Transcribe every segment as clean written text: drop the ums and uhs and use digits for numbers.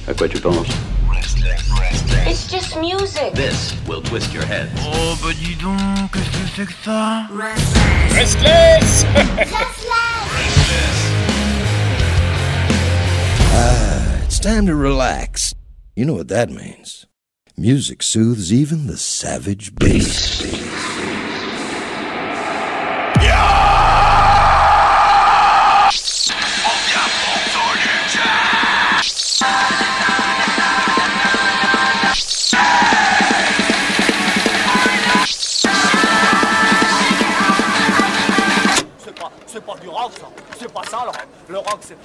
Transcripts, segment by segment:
À quoi tu penses? It's just music. This will twist your head. Oh bah dis donc, qu'est-ce que c'est que ça? Restless. It's time to relax. You know what that means. Music soothes even the savage beast. C'est pas du rock ça, c'est pas ça le rock c'est...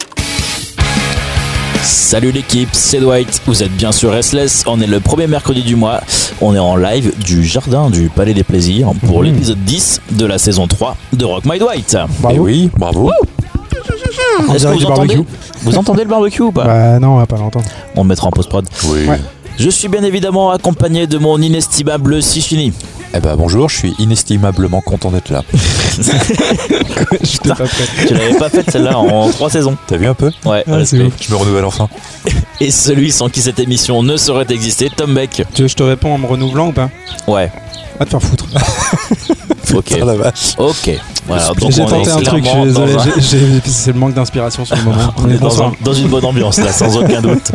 Salut l'équipe, c'est Dwight, vous êtes bien sur Restless, on est le premier mercredi du mois, on est en live du jardin du Palais des Plaisirs pour l'épisode 10 de la saison 3 de Rock My Dwight. Bravo. Et oui, bravo. Est-ce que vous entendez le barbecue ou pas? Bah non, on va pas l'entendre. On le mettra en post-prod. Oui. Ouais. Je suis bien évidemment accompagné de mon inestimable Sichini. Eh ben bonjour, je suis inestimablement content d'être là. Putain, tu l'avais pas faite celle-là en 3 saisons. T'as vu un peu? Ouais, c'est ouf. Je me renouvelle enfin. Et celui sans qui cette émission ne saurait exister, Tom Beck. Tu veux que je te réponds en me renouvelant ou pas? Ouais. Va te faire foutre. Ok. La vache. Ok. Voilà, donc j'ai on tenté est un truc, je suis désolé, c'est le manque d'inspiration sur le moment. On est dans une bonne ambiance là, sans aucun doute.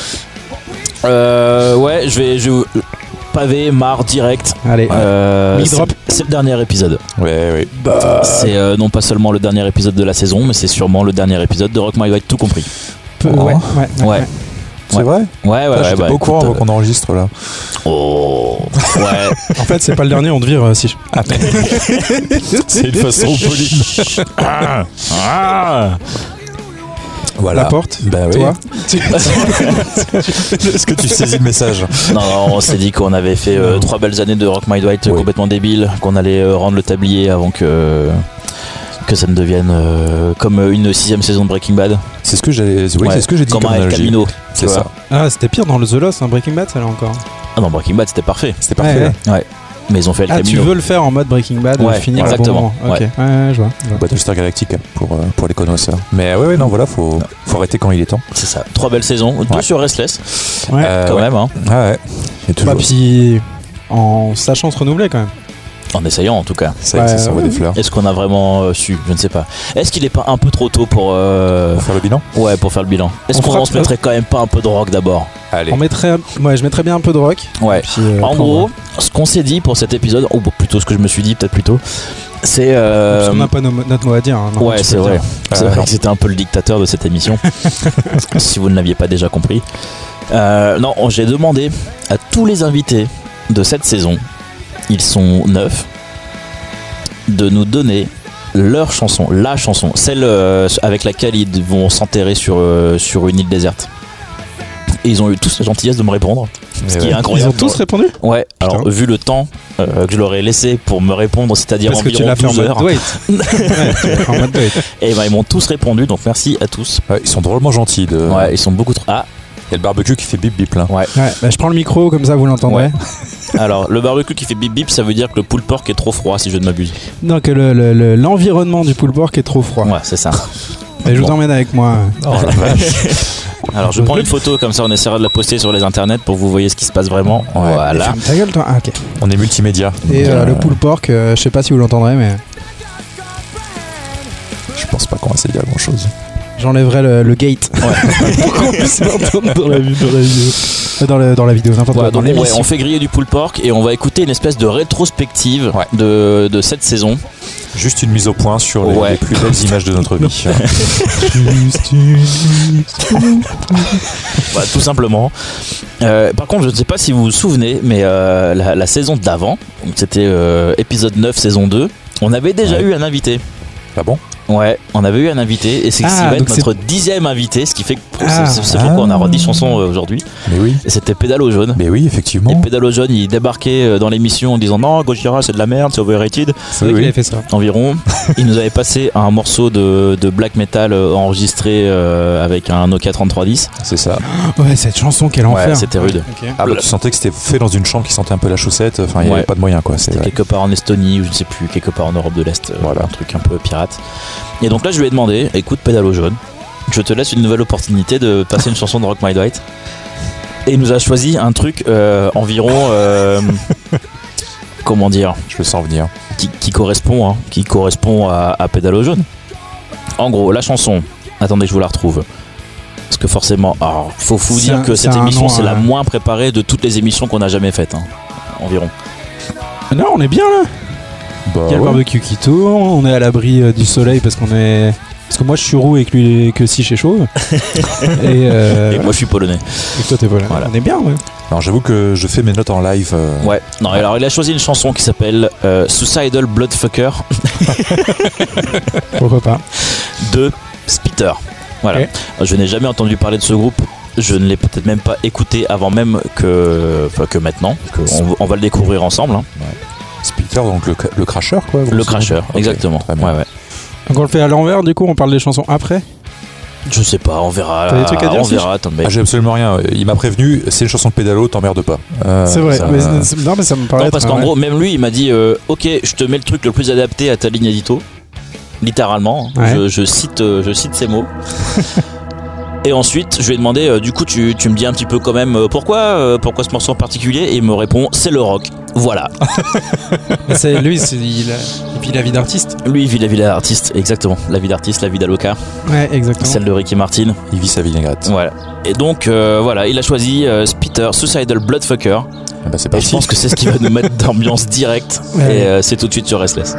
Ouais, je vais pavé, marre, direct. Allez, c'est le dernier épisode. Ouais. C'est non pas seulement le dernier épisode de la saison, mais c'est sûrement le dernier épisode de Rock My Dwight, tout compris. Ouais. C'est vrai? Ouais. J'étais pas au courant avant qu'on enregistre là. Oh. Ouais. En fait, c'est pas le dernier, on te vire si. C'est une façon polie. Voilà. La porte. Bah oui. Toi. Est-ce que tu saisis le message? Non, on s'est dit qu'on avait fait 3 belles années de Rock My Dwight complètement débiles, qu'on allait rendre le tablier avant que ça ne devienne comme une 6ème saison de Breaking Bad. C'est ce que j'ai dit comme un El Camino. C'est ça. Ah, c'était pire dans The Lost, Breaking Bad, ça là encore. Ah non, Breaking Bad c'était parfait. C'était parfait. Ouais. Mais ils ont fait El Camino. Tu veux le faire en mode Breaking Bad, finir exactement. Ok. Ouais, je vois. Battlestar Galactica pour les connaisseurs. Mais ouais, non, voilà, faut arrêter quand il est temps. C'est ça. 3 belles saisons, 2 sur Restless. Ouais. Quand même. Hein. Ouais. Et toujours. Puis en sachant se renouveler quand même. En essayant en tout cas. Ça s'envoie des fleurs. Est-ce qu'on a vraiment su? Je ne sais pas. Est-ce qu'il n'est pas un peu trop tôt pour faire le bilan? Ouais, pour faire le bilan. Est-ce qu'on se mettrait quand même pas un peu de rock d'abord? Allez. Je mettrais bien un peu de rock. Ouais. Puis, en gros, ce qu'on s'est dit pour cet épisode, ou plutôt ce que je me suis dit peut-être plus tôt, c'est... on n'a pas notre mot à dire. Hein, ouais, c'est vrai. C'est vrai que c'était un peu le dictateur de cette émission. Si vous ne l'aviez pas déjà compris. Non, j'ai demandé à tous les invités de cette saison, ils sont 9, de nous donner leur chanson, la chanson, celle avec laquelle ils vont s'enterrer sur une île déserte. Et ils ont eu tous la gentillesse de me répondre. Ce qui est incroyable. Ils ont tous répondu? Ouais, alors putain. Vu le temps que je leur ai laissé pour me répondre, c'est-à-dire parce environ que tu l'as 12 heures. fait en mode Dwight. Et ben ils m'ont tous répondu, donc merci à tous. Ouais, ils sont drôlement gentils. Ouais, ils sont beaucoup trop... Ah, il y a le barbecue qui fait bip bip là. Ouais. Je prends le micro, comme ça vous l'entendrez. Ouais. Alors, le barbecue qui fait bip bip, ça veut dire que le pulled pork est trop froid, si je ne m'abuse. Non, que l'environnement du pulled pork est trop froid. Ouais, c'est ça. Et je vous emmène avec moi. Oh la vache. Alors, je prends une photo, comme ça on essaiera de la poster sur les internets pour que vous voyez ce qui se passe vraiment. Ouais. Voilà. Ferme ta gueule, toi. Ah, ok. On est multimédia. Et le pulled pork, je sais pas si vous l'entendrez, mais. Je pense pas qu'on va essayer grand chose. J'enlèverai le gate. Ouais. dans la vidéo, n'importe quoi. Donc, on fait griller du pulled pork et on va écouter une espèce de rétrospective de cette saison. Juste une mise au point sur les plus belles images de notre vie. Voilà, tout simplement. Par contre, je ne sais pas si vous vous souvenez, mais la saison d'avant, c'était épisode 9, saison 2, on avait déjà eu un invité. Ah bon? Ouais, on avait eu un invité et c'est ce qui va être notre 10e invité, ce qui fait que c'est pourquoi on a 10 chansons aujourd'hui. Mais oui. Et c'était Pédalo Jaune. Mais oui, effectivement. Et Pédalo Jaune, il débarquait dans l'émission en disant non, Gojira c'est de la merde, c'est overrated. C'est vrai qu'il avait fait ça. Environ. Il nous avait passé un morceau de black metal enregistré avec un Nokia 3310. C'est ça. Ouais, cette chanson, quel enfer. Ouais, c'était rude. Okay. Ah bah, tu sentais que c'était fait dans une chambre qui sentait un peu la chaussette. Enfin, il n'y avait pas de moyen quoi. C'était quelque part en Estonie ou je ne sais plus, quelque part en Europe de l'Est. Voilà. Un truc un peu pirate. Et donc là, je lui ai demandé, écoute Pédalo Jaune, je te laisse une nouvelle opportunité de passer une chanson de Rock My Dwight. Et il nous a choisi un truc environ... comment dire ? Je le sens venir. Qui correspond à Pédalo jaune. En gros, la chanson... Attendez, je vous la retrouve. Parce que forcément... Alors, faut vous dire que cette émission, c'est la moins préparée de toutes les émissions qu'on a jamais faites. Hein, environ. Non, on est bien là. Il y a le barbecue qui tourne, on est à l'abri du soleil parce que moi je suis roux et que si je suis chauve. et moi je suis polonais. Et toi t'es polonais. Voilà. On est bien, ouais. Alors j'avoue que je fais mes notes en live. Ouais. Non, alors il a choisi une chanson qui s'appelle Suicidal Bloodfucker. Pourquoi pas. De Spitter. Voilà. Okay. Je n'ai jamais entendu parler de ce groupe. Je ne l'ai peut-être même pas écouté avant même que maintenant. On va le découvrir ensemble. Hein. Ouais. Spitter, donc le cracheur, quoi. Le cracheur, okay. Exactement. Ouais. Donc on le fait à l'envers, du coup on parle des chansons après. Je sais pas, on verra. T'as des trucs à dire? On verra. J'ai absolument rien. Il m'a prévenu, c'est une chanson de Pédalo, t'emmerdes pas. C'est vrai. Mais ça me paraît. Non, parce qu'en gros, même lui, il m'a dit, ok, je te mets le truc le plus adapté à ta ligne édito. Littéralement, ouais. je cite ces mots. Et ensuite, je lui ai demandé, du coup, tu me dis un petit peu quand même pourquoi ce morceau en particulier, et il me répond, c'est le rock. Voilà. Lui, il vit la vie d'artiste. Lui, il vit la vie d'artiste, exactement. La vie d'artiste, la vie d'Aloca. Ouais, exactement. Celle de Ricky Martin. Il vit sa vinaigrette. Voilà. Et donc, voilà, il a choisi Spitter, Suicidal Bloodfucker. C'est et je pense que c'est ce qui va nous mettre d'ambiance directe. Ouais. Et c'est tout de suite sur Restless.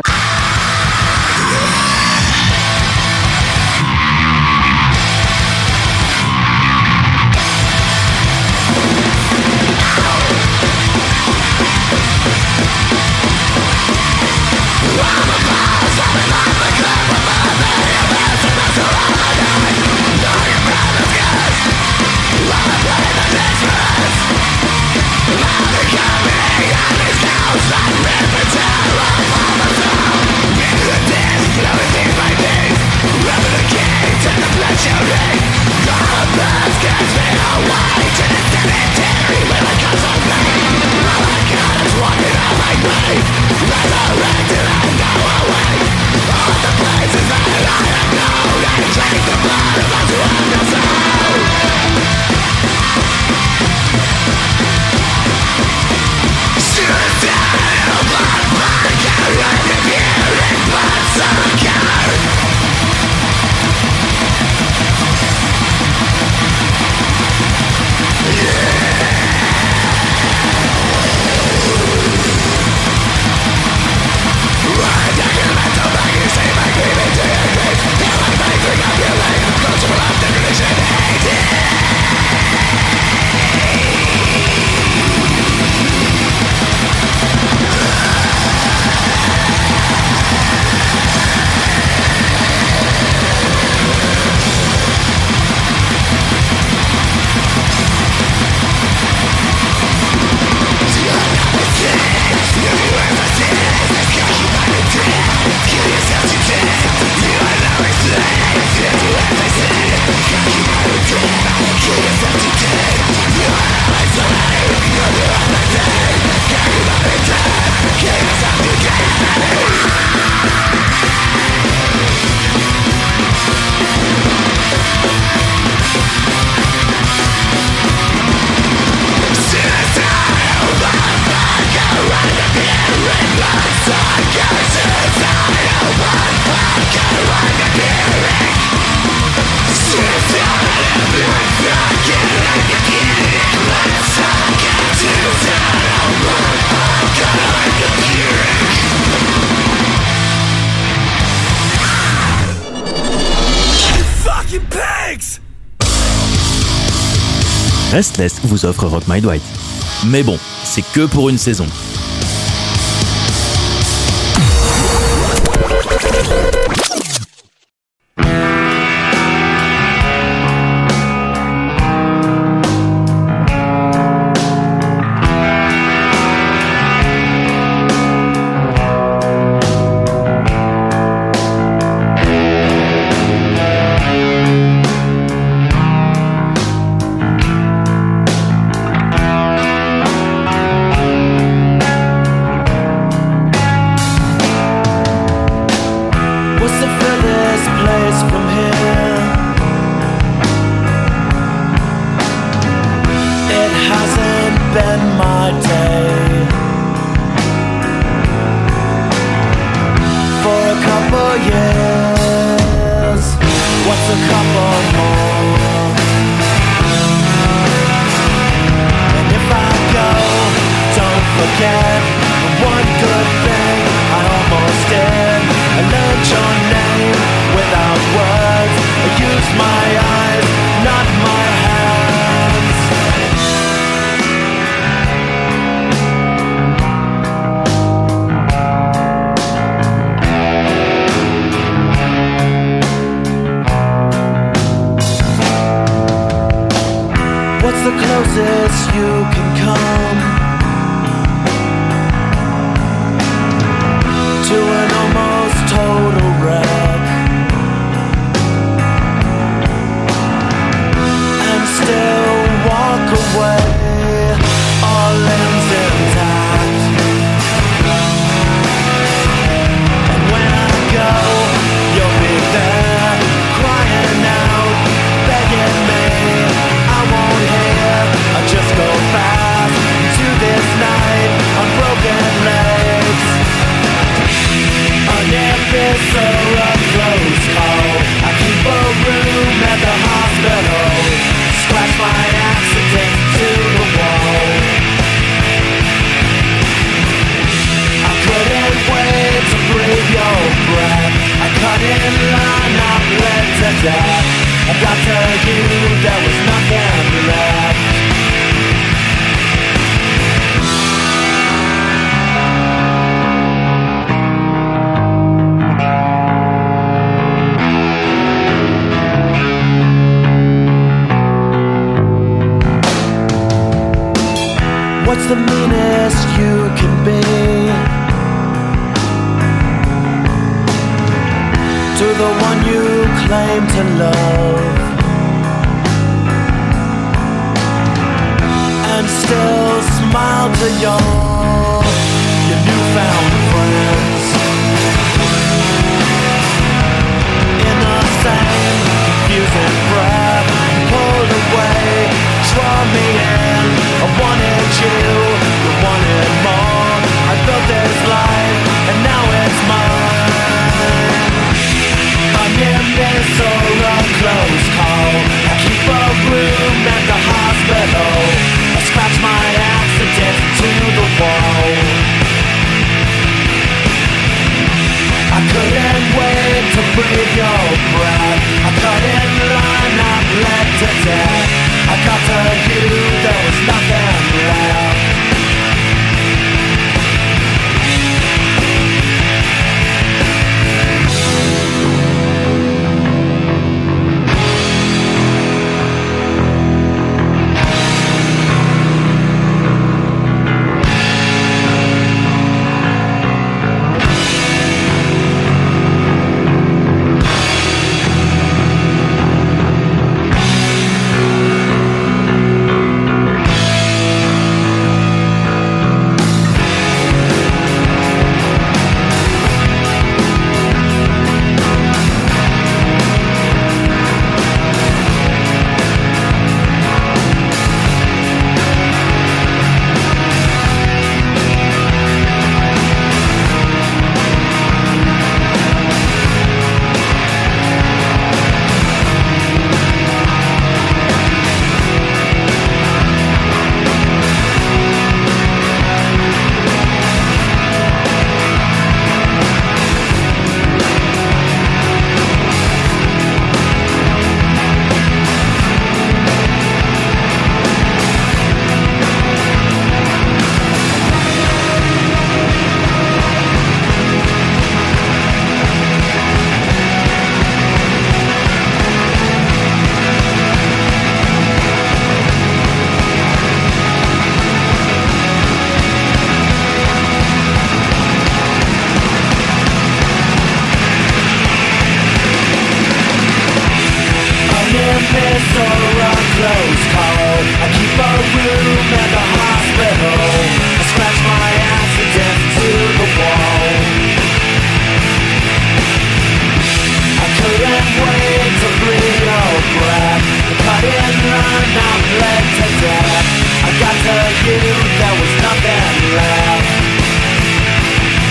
Restless vous offre Rock My Dwight. Mais bon, c'est que pour une saison. a couple more. And if I go, don't forget one good thing I almost did. I learned your name without words. I used my eyes, not my hands. What's the closest you can come to an almost total wreck, and still walk away, all limbs intact? And when I go, you'll be there, crying out, begging me. I won't hear, I just go fast to this night on broken legs. An episode of close call. I keep a room at the hospital. Scratch my accident to the wall. I couldn't wait to breathe your breath. I cut in line, I bled to death. I got to you, there was nothing left. What's the meanest you can be to the one you claim to love, and still smile to your newfound friends? In the same confusing breath, you pulled away, draw me in. I wanted you wanted more. I built this life, and now it's mine. A near miss or a close call. I keep a room at the hospital. I scratch my accident to the wall. I couldn't wait to breathe your breath. I cut in line, I bled to death. I got to you, there was nothing left.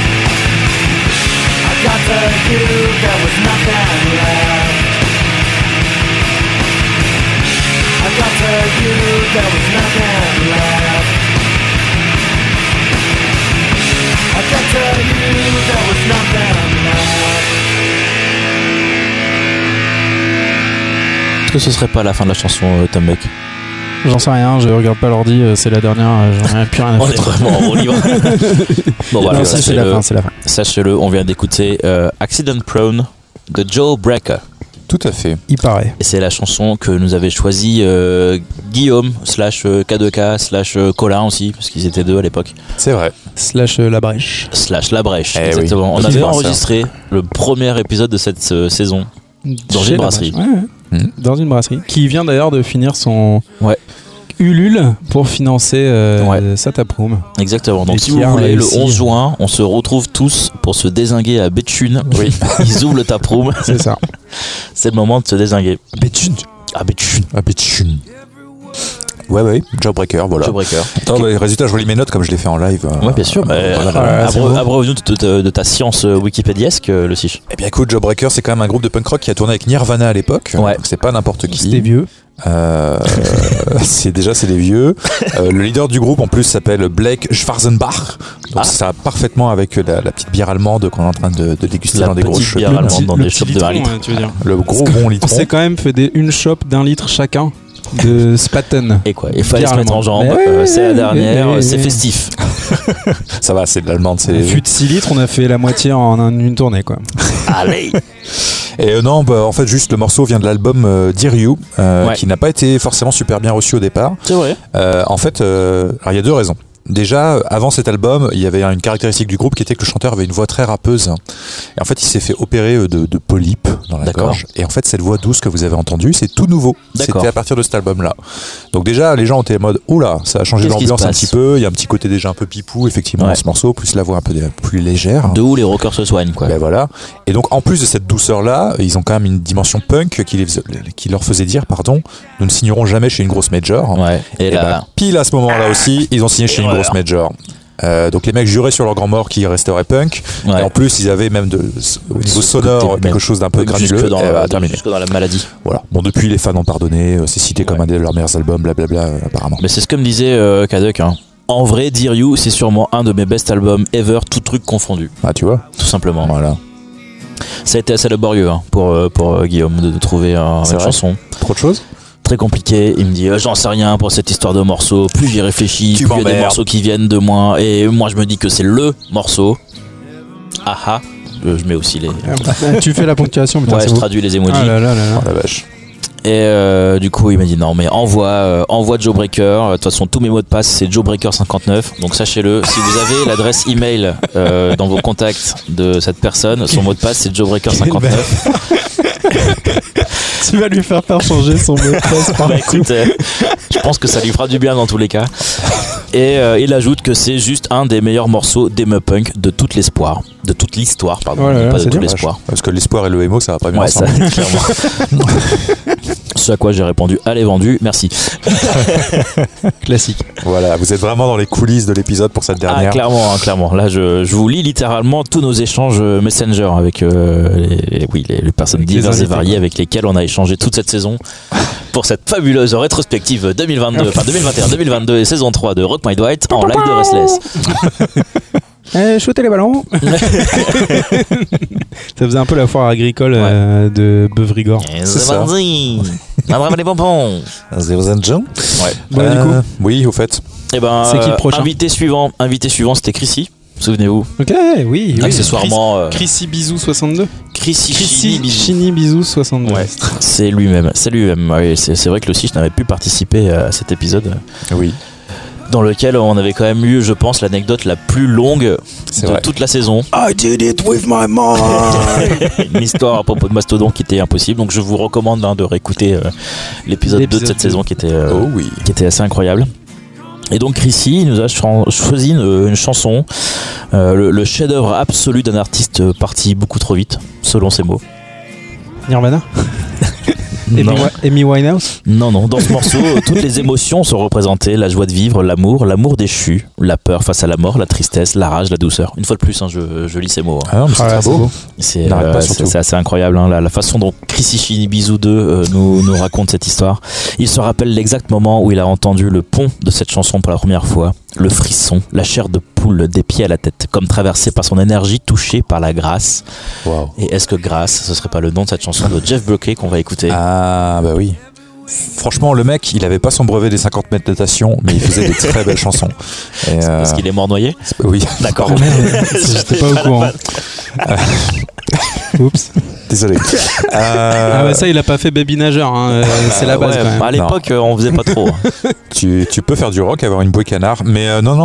you, there was nothing left. there was nothing left. I can tell you there was nothing left. Est-ce que ce serait pas la fin de la chanson, Tom Beck? J'en sais rien, je regarde pas l'ordi, c'est la dernière, j'en ai plus rien à On est foutre. vraiment en roue libre. Bon voilà, Non, si, c'est la fin, c'est la fin. Sachez-le, on vient d'écouter Accident Prone de Joe Brecker. Tout à fait. Il paraît. Et c'est la chanson que nous avait choisi Guillaume slash K2K slash Colin aussi, parce qu'ils étaient deux à l'époque. C'est vrai. Slash La Brèche. Slash La Brèche, Eh exactement. oui. On avait Petit enregistré le premier épisode de cette saison dans Chez une La brasserie. Brèche, ouais. Mhm. Dans une brasserie. Qui vient d'ailleurs de finir son Ouais. Ulule pour financer sa taproom. Exactement. Donc Et si qui vous a voulez, le réussi. 11 juin, on se retrouve tous pour se dézinguer à Béthune. Oui. Ils ouvrent le taproom. C'est ça. C'est le moment de se dézinguer. Béthune. Ah, Béthune. Ah, Béthune. Ouais, Jawbreaker, voilà. Joe Brecker. Attends, résultat, je relis mes notes comme je l'ai fait en live. Ouais, bien sûr. c'est beau. Abreuve-nous de ta science wikipédiesque, le Sich. Eh bien, écoute, Jawbreaker, c'est quand même un groupe de punk rock qui a tourné avec Nirvana à l'époque. Ouais. Donc, c'est pas n'importe qui. C'était vieux. C'est des vieux. Le leader du groupe en plus s'appelle Blake Schwarzenbach. Donc ça va parfaitement avec la petite bière allemande qu'on est en train de déguster La dans des gros petite shots. bière allemande dans le des petit shops de 1 litre. tu veux dire. Le gros bon On litron. s'est quand même fait une shop d'1 litre chacun de Spaten. Et quoi, il fallait se Bière mettre en allemande. jambe. Mais C'est la dernière, mais- c'est festif. Ça va, c'est de l'allemande. Un fût de 6 litres, on a fait la moitié en une tournée, quoi. Allez. Et non, en fait, juste le morceau vient de l'album Dear You, Ouais. qui n'a pas été forcément super bien reçu au départ. C'est vrai. En fait, alors il y a deux raisons. Déjà, avant cet album, il y avait une caractéristique du groupe qui était que le chanteur avait une voix très râpeuse. Et en fait, il s'est fait opérer de polypes dans la D'accord. gorge. Et en fait, cette voix douce que vous avez entendue, c'est tout nouveau. D'accord. C'était à partir de cet album-là. Donc déjà, les gens étaient en mode, oula, ça a changé Qu'est-ce qui l'ambiance se un passe petit peu. Il y a un petit côté déjà un peu pipou, effectivement, Ouais. dans ce morceau, plus la voix un peu plus légère. De où les rockers se soignent, quoi. Ben voilà. Et donc, en plus de cette douceur-là, ils ont quand même une dimension punk qui leur faisait dire, pardon, nous ne signerons jamais chez une grosse major. Ouais. Et Et là, ben, pile à ce moment-là aussi, ils ont signé chez une Erreur. grosse major. Donc les mecs juraient sur leur grand mort qu'ils resteraient punk. ouais. Et en plus, ils avaient même au niveau sonore côté quelque même. chose d'un peu Jusque granuleux. dans, Et voilà, terminé. jusque dans la maladie. Voilà. Bon, depuis, les fans ont pardonné. C'est cité comme un de leurs meilleurs albums, blablabla, apparemment. Mais c'est ce que me disait Kaduk. Hein. En vrai, Dear You, c'est sûrement un de mes best albums ever, tout truc confondu, Ah, tu vois. tout simplement. Voilà. Ça a été assez laborieux hein, pour Guillaume de trouver une C'est vrai. chanson. Trop de choses. Très compliqué. Il me dit j'en sais rien pour cette histoire de morceaux. Plus j'y réfléchis, Tu plus il y a des m'emmerdes. morceaux qui viennent de moi. Et moi je me dis que c'est le morceau. Ah ah. Je mets aussi les. Tu fais la ponctuation, putain, Ouais, c'est je beau. traduis les emojis. Ah là là là là. Oh la vache. Et du coup, il m'a dit non, mais envoie Joe Brecker. De toute façon, tous mes mots de passe, c'est JoeBrecker59. Donc sachez-le, si vous avez l'adresse email dans vos contacts de cette personne, son mot de passe, c'est JoeBrecker59. Tu vas lui faire changer son mot de passe par Bah écoute, je pense que ça lui fera du bien dans tous les cas. Et il ajoute que c'est juste un des meilleurs morceaux d'emo punk de toute l'histoire. De toute l'histoire, pardon. Oh là là, pas de c'est tout bien. l'espoir. Parce que l'espoir et le émo, ça va pas bien Ouais, ça, ensemble. clairement. Ce à quoi j'ai répondu, allez vendu, merci. classique. Voilà, vous êtes vraiment dans les coulisses de l'épisode pour cette Ah, dernière. clairement, hein, clairement. Là, je vous lis littéralement tous nos échanges Messenger avec les personnes Avec les diverses et invités, variées quoi. avec lesquelles on a échangé toute cette saison pour cette fabuleuse rétrospective 2022, enfin 2021-2022 et saison 3 de Rock My Dwight en live de Restless. Shootez les ballons. Ça faisait un peu la foire agricole de Beuvigor. Et C'est ça. vas-y, on les bonbons. Zero Zenjo. Ouais. Bon, du coup, Oui, au fait. Et ben, C'est qui le prochain invité suivant, c'était Chrissy. Souvenez-vous. ok, oui. oui. Accessoirement, Chrissy Bisou 62. Chrissy Chrissy Bisou. Chini Bisou 62. Ouais, c'est lui-même. Ouais, c'est vrai que le je n'avais pu participer à cet épisode Oui. dans lequel on avait quand même eu, je pense, l'anecdote la plus longue C'est de vrai. toute la saison. I did it with my mind. Une histoire à propos de Mastodon qui était impossible. Donc je vous recommande de réécouter l'épisode 2 de L'épisode cette 2. saison qui était Oh oui. assez incroyable. Et donc Chrissy nous a choisi une chanson, le chef-d'œuvre absolu d'un artiste parti beaucoup trop vite, selon ses mots. Nirvana. Amy Winehouse. Non, dans ce morceau, toutes les émotions sont représentées, la joie de vivre, l'amour déchu, la peur face à la mort, la tristesse, la rage, la douceur. Une fois de plus, je lis ces mots. Ah non, mais c'est très beau. C'est assez incroyable, hein, la façon dont Chris Ishinibizu 2 nous raconte cette histoire. Il se rappelle l'exact moment où il a entendu le pont de cette chanson pour la première fois, le frisson, la chair de poule des pieds à la tête, comme traversée par son énergie, touchée par la grâce. Wow. Et est-ce que grâce, ce serait pas le nom de cette chanson de Jeff Buckley qu'on va écouter? Ah bah oui. Franchement, le mec, il avait pas son brevet des 50 mètres de natation, mais il faisait des très belles chansons. Et parce qu'il est mort noyé? Oui. D'accord. J'étais pas au courant. Oups. Désolé. Ah bah ça, il a pas fait Baby Nageur, hein. C'est la base quand même. À l'époque, on faisait pas trop. Tu peux faire du rock, avoir une bouée canard, mais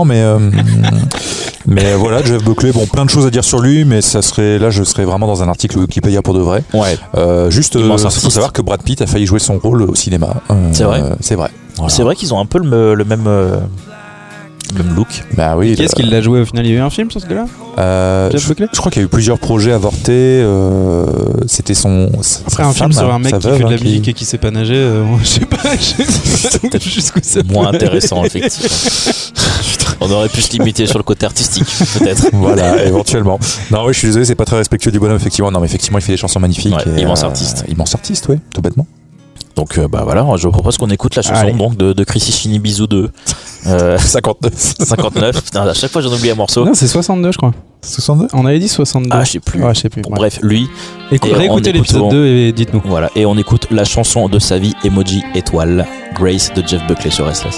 mais voilà, Jeff Buckley, bon, plein de choses à dire sur lui, mais ça serait là, je serais vraiment dans un article Wikipédia pour de vrai. Ouais. Juste, il faut savoir que Brad Pitt a failli jouer son rôle au cinéma. C'est vrai. C'est vrai. Voilà. C'est vrai qu'ils ont un peu le même look. Bah oui. Qu'est-ce qu'il l'a joué au final? Il y a eu un film sur ce gars-là? Jeff Buckley. Je crois qu'il y a eu plusieurs projets avortés. C'était son. Après un film sur un mec qui fait de la musique et qui sait pas nager, je sais pas jusqu'où ça peut moins intéressant, effectivement. On aurait pu se limiter sur le côté artistique, peut-être. Voilà, éventuellement. Non, oui, je suis désolé, c'est pas très respectueux du bonhomme, effectivement. Non, mais effectivement, il fait des chansons magnifiques. Ouais, immense artiste. Immense artiste, oui, tout bêtement. Donc bah voilà, je propose qu'on écoute la chanson donc de Chris Ishinibizu 2. 59. Putain, à chaque fois j'en oublie un morceau. Non, c'est 62 je crois. 62 On avait dit 62. Ah, je sais plus. Ouais, je sais plus. Bon, bref, lui. Réécoutez l'épisode 2 et dites-nous. Voilà, et on écoute la chanson de sa vie, Emoji Étoile, Grace de Jeff Buckley sur Restless.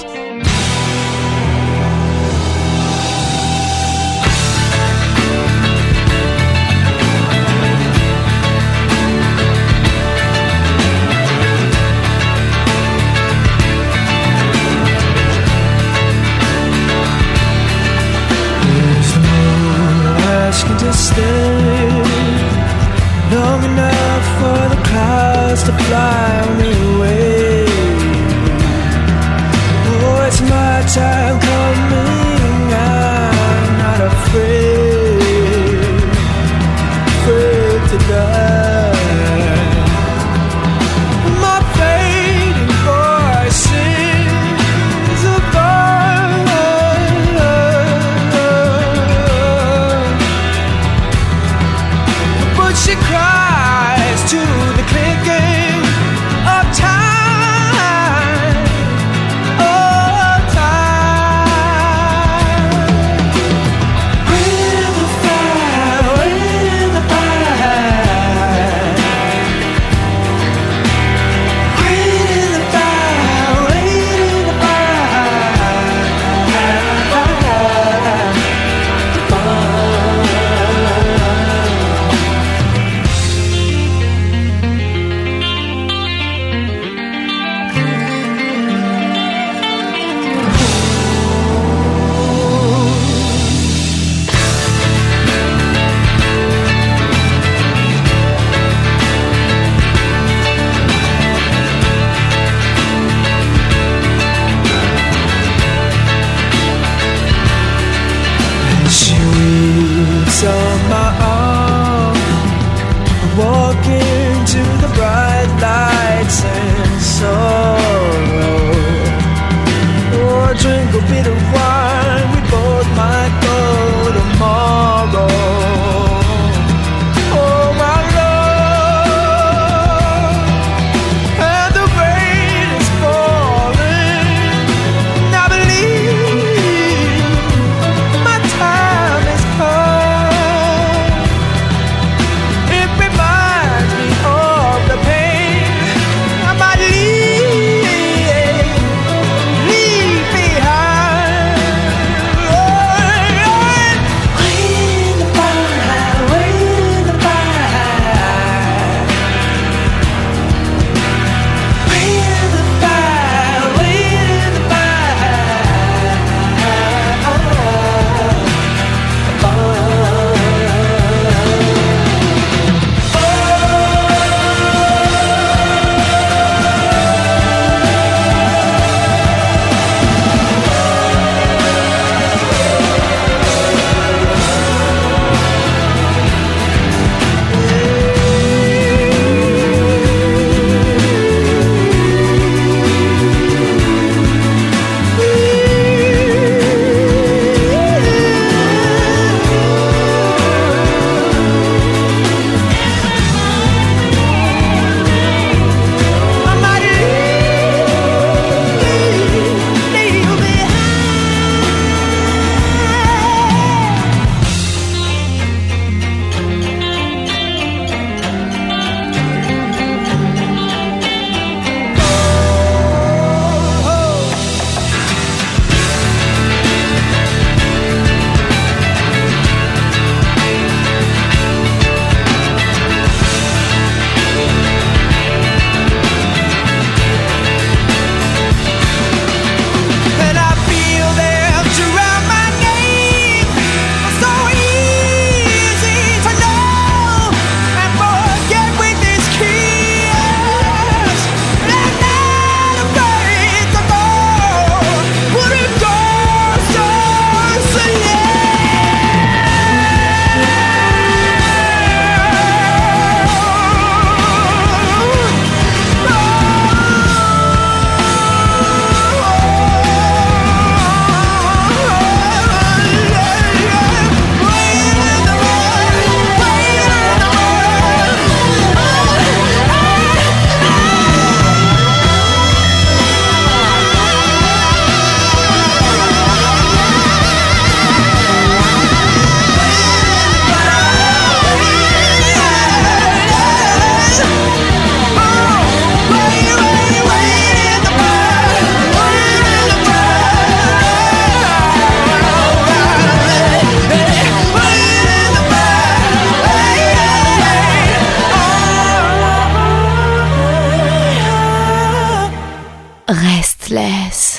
Restless.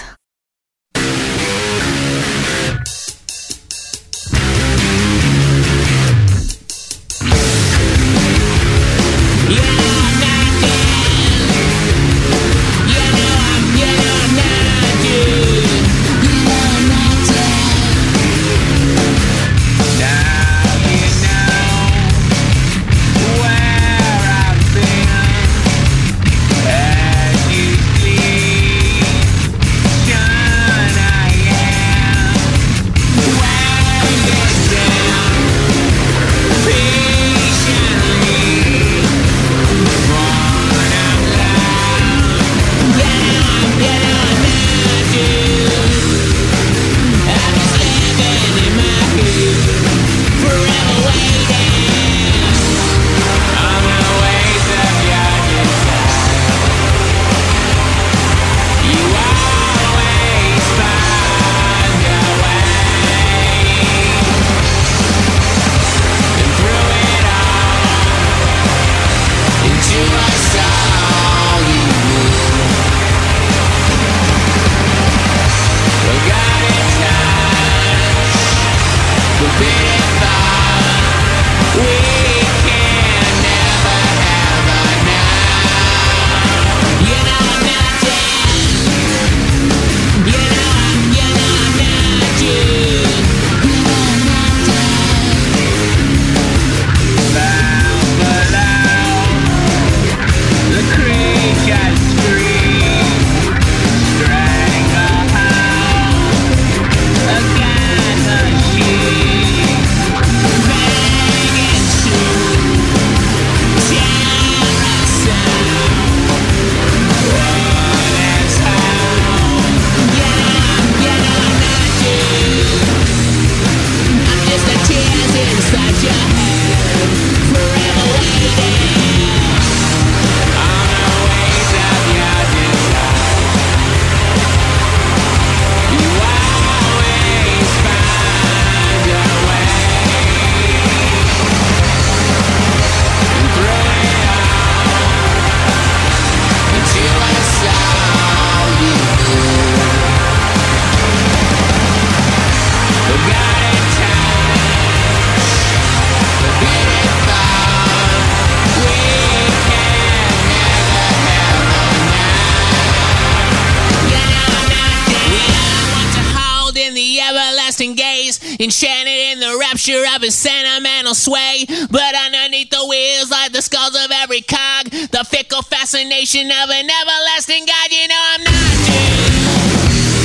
Enchanted in the rapture of his sentimental sway, but underneath the wheels like the skulls of every cog, the fickle fascination of an everlasting God. You know I'm not doomed.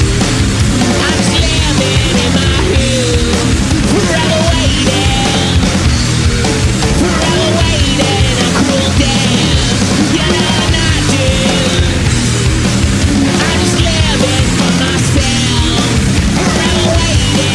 I'm just living in my youth, forever waiting in a cruel death. You know I'm not doomed. I'm just living for myself, forever waiting.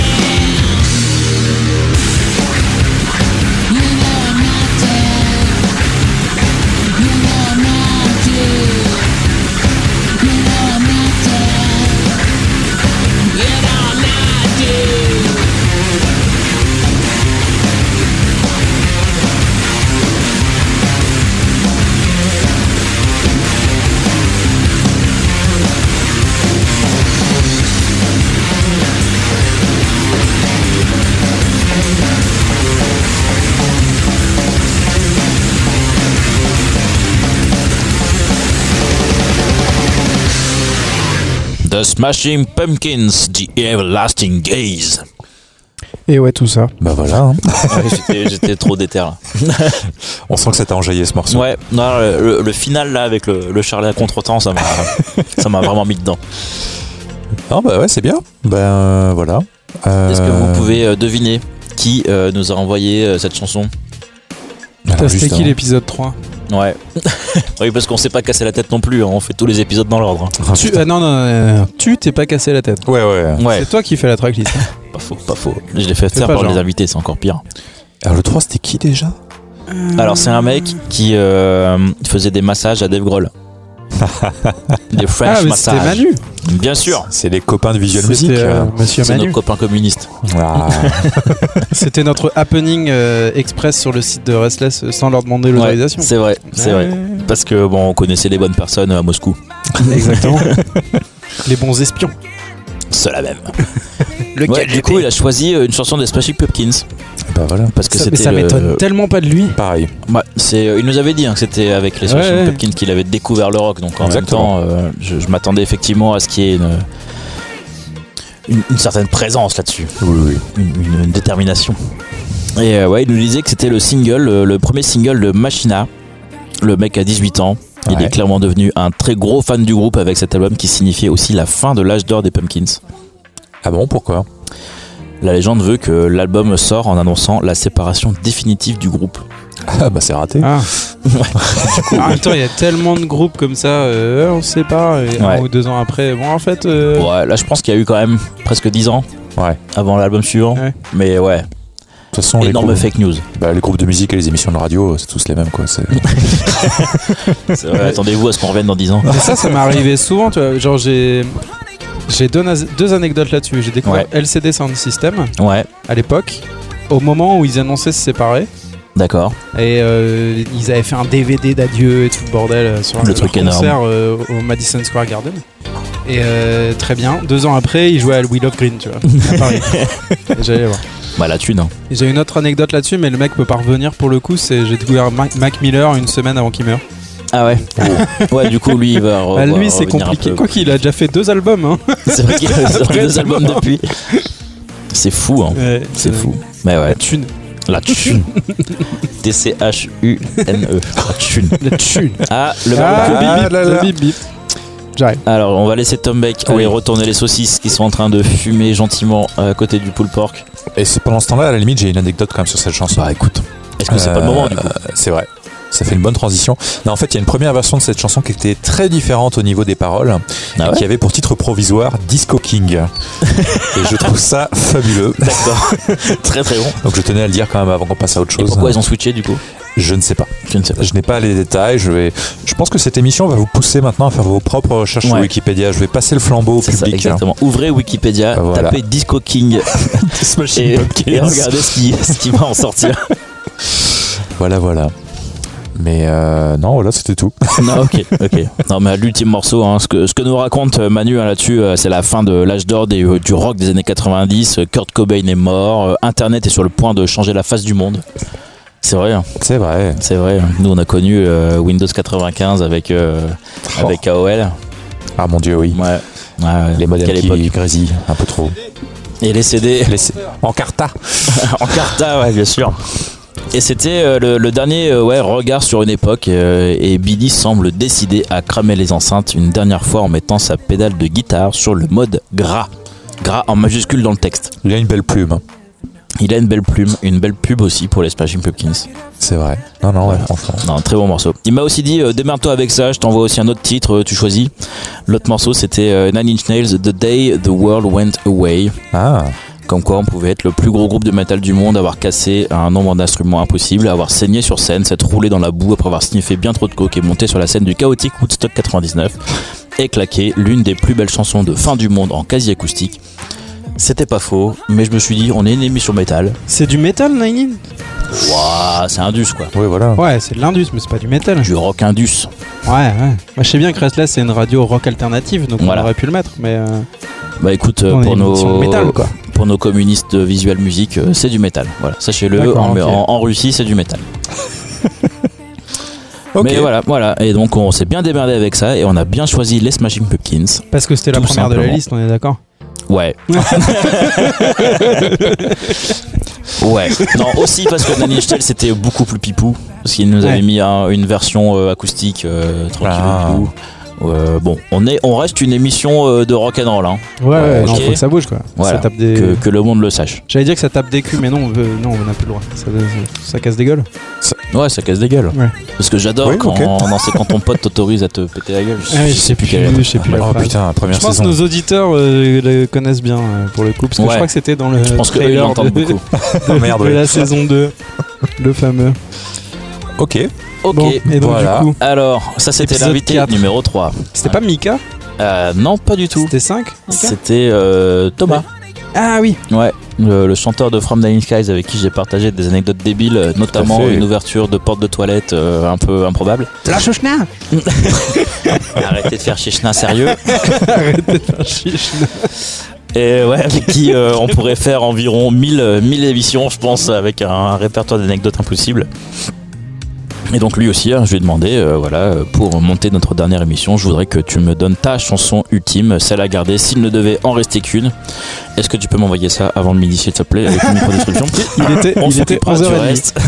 The Smashing Pumpkins, The Everlasting Gaze. Et ouais, tout ça. Bah voilà. Hein. Ouais, j'étais trop déter là. On sent que ça t'a enjaillé ce morceau. Ouais, non, le final là avec le Charlie à contre-temps, ça m'a vraiment mis dedans. Ah bah ouais, c'est bien. Ben voilà. Est-ce que vous pouvez deviner qui nous a envoyé cette chanson? C'était qui l'épisode 3? Ouais. Oui, parce qu'on s'est pas cassé la tête non plus, hein. On fait tous les épisodes dans l'ordre. Tu t'es pas cassé la tête. Ouais. C'est toi qui fais la tracklist. Pas faux. Je l'ai fait faire par les invités, c'est encore pire. Alors le 3, c'était qui déjà? Alors c'est un mec qui faisait des massages à Dave Grohl. Des French Ah, mais Massage. c'était Manu. Bien sûr. C'est les copains de Visual C'était, Music. Monsieur C'est Manu. nos copains communistes. Ah. C'était notre happening express sur le site de Restless sans leur demander l'autorisation. C'est vrai, c'est vrai. Parce que bon, on connaissait les bonnes personnes à Moscou. Exactement. Les bons espions. C'est la même. Du coup, il a choisi une chanson des Smashing Pumpkins. Bah voilà. Parce que Mais c'était. ça m'étonne tellement pas de lui. Pareil. Ouais, il nous avait dit que c'était avec les Smashing Pumpkins qu'il avait découvert le rock. Donc en Exactement. même temps, je m'attendais effectivement à ce qu'il y ait une certaine présence là-dessus. Oui. Une détermination. Et ouais, il nous disait que c'était le single, le premier single de Machina. Le mec a 18 ans. Il est clairement devenu un très gros fan du groupe avec cet album qui signifiait aussi la fin de l'âge d'or des Pumpkins. Ah bon, pourquoi ? La légende veut que l'album sort en annonçant la séparation définitive du groupe. Ah bah c'est raté. Ah. En même temps, il y a tellement de groupes comme ça, on se sépare, et 1 ou 2 ans après, bon en fait... Ouais, là je pense qu'il y a eu quand même presque 10 ans avant l'album suivant. Ouais. Mais ouais. De toute façon, énorme fake news. Bah, les groupes de musique et les émissions de radio, c'est tous les mêmes quoi. C'est vrai, attendez-vous à ce qu'on revienne dans 10 ans. Mais ça m'est arrivé souvent, tu vois. Genre j'ai 2 anecdotes là-dessus. J'ai découvert LCD Sound System à l'époque, au moment où ils annonçaient se séparer. D'accord. Et ils avaient fait un DVD d'adieu et tout le bordel sur le truc concert au Madison Square Garden. Et très bien, 2 ans après, ils jouaient à Will of Green, tu vois, à Paris. Et j'allais voir. Bah la thune. Et j'ai une autre anecdote là-dessus, mais le mec peut pas revenir pour le coup. J'ai découvert Mac Miller une semaine avant qu'il meure. Ah ouais. Ouais, du coup lui il va. Bah, lui c'est compliqué. Quoi qu'il a déjà fait 2 albums. Hein. C'est vrai qu'il a sorti 2 albums depuis. C'est fou, hein. Ouais, c'est fou. Mais ouais. La thune. La thune. T-C-H-U-N-E. La thune. La thune. Ah, le bip bip. J'arrive. Alors, on va laisser Tom Beck aller retourner les saucisses qui sont en train de fumer gentiment à côté du pulled pork. Et c'est pendant ce temps-là, à la limite, j'ai une anecdote quand même sur cette chanson. Bah écoute, est-ce que c'est pas le moment du coup ? C'est vrai. Ça fait une bonne transition. Non, en fait, il y a une première version de cette chanson qui était très différente au niveau des paroles, qui avait pour titre provisoire Disco King. Et je trouve ça fabuleux. D'accord. Très très bon. Donc je tenais à le dire quand même avant qu'on passe à autre chose. Et pourquoi ils ont switché du coup ? Je ne sais pas. Je n'ai pas les détails. Je pense que cette émission va vous pousser maintenant à faire vos propres recherches sur Wikipédia. Je vais passer le flambeau au public. Ça, exactement. Ouvrez Wikipédia, tapez Disco King et regardez ce qui va en sortir. Voilà. Mais non, voilà, c'était tout. Non, ok. Non, mais l'ultime morceau, hein, ce que nous raconte Manu là-dessus, c'est la fin de l'âge d'or du rock des années 90. Kurt Cobain est mort. Internet est sur le point de changer la face du monde. C'est vrai. C'est vrai. C'est vrai. Nous, on a connu Windows 95 avec AOL. Ah mon Dieu, oui. Ouais. Les modèles qui grésillent un peu trop. Et les CD. En carta. En carta, ouais, bien sûr. Et c'était le dernier regard sur une époque et Billy semble décidé à cramer les enceintes une dernière fois en mettant sa pédale de guitare sur le mode gras. Gras en majuscule dans le texte. Il a une belle plume. Il a une belle plume, une belle pub aussi pour les Smashing Pumpkins. C'est vrai. Non, ouais, franchement. Non, très bon morceau. Il m'a aussi dit démerde-toi avec ça, je t'envoie aussi un autre titre, tu choisis. L'autre morceau c'était Nine Inch Nails, The Day the World Went Away. Ah. Comme quoi on pouvait être le plus gros groupe de métal du monde, avoir cassé un nombre d'instruments impossible, avoir saigné sur scène, s'être roulé dans la boue après avoir sniffé bien trop de coke et monté sur la scène du chaotique Woodstock 99 et claqué l'une des plus belles chansons de fin du monde en quasi acoustique. C'était pas faux, mais je me suis dit on est une émission métal. C'est du métal, Nine? Waouh, c'est indus quoi. Oui, voilà. Ouais, c'est de l'indus, mais c'est pas du métal. Du rock indus. Ouais. Moi, je sais bien que Restless c'est une radio rock alternative, donc on aurait pu le mettre, mais. Bah écoute, pour nos communistes de Visual Music, c'est du métal. Voilà, sachez-le. En Russie, c'est du métal. Okay. Mais voilà. Et donc on s'est bien démerdé avec ça et on a bien choisi les Smashing Pumpkins. Parce que c'était la première de la liste, on est d'accord? Ouais. Ouais. Non, aussi parce que Nine Inch Nails c'était beaucoup plus pipou. Parce qu'il nous avait mis une version acoustique tranquille. Bon, on reste une émission de rock'n'roll. Hein. Ouais, non, faut que ça bouge quoi. Voilà, ça tape que le monde le sache. J'allais dire que ça tape des culs, mais non, on n'a plus le droit. Ça casse des gueules. Ouais, ça casse des gueules. Ouais. Parce que j'adore quand ton pote t'autorise à te péter la gueule. Je sais plus quelle est. Oh putain, première saison. Je pense que nos auditeurs le connaissent bien pour le coup, parce que je crois que c'était dans le trailer de la saison 2, le fameux. Ok. Bon, et donc voilà. du coup, Alors, ça c'était Épisode l'invité 4. numéro 3. c'était pas Mika? Non, pas du tout. C'était 5 Mika? C'était Thomas. Ah oui. Ouais, le chanteur de From Dying Skies avec qui j'ai partagé des anecdotes débiles, notamment fait. une ouverture de porte de toilette un peu improbable. La chouchna. Arrêtez de faire chichna sérieux. Arrêtez de faire chichna. Et ouais, avec qui on pourrait faire environ 1000 émissions, je pense, avec un répertoire d'anecdotes impossibles. Et donc lui aussi, je lui ai demandé, voilà, pour monter notre dernière émission, je voudrais que tu me donnes ta chanson ultime, celle à garder, s'il ne devait en rester qu'une. Est-ce que tu peux m'envoyer ça avant le midi, s'il te plaît, avec une micro-description? Il était s'occupera du 11h30. reste.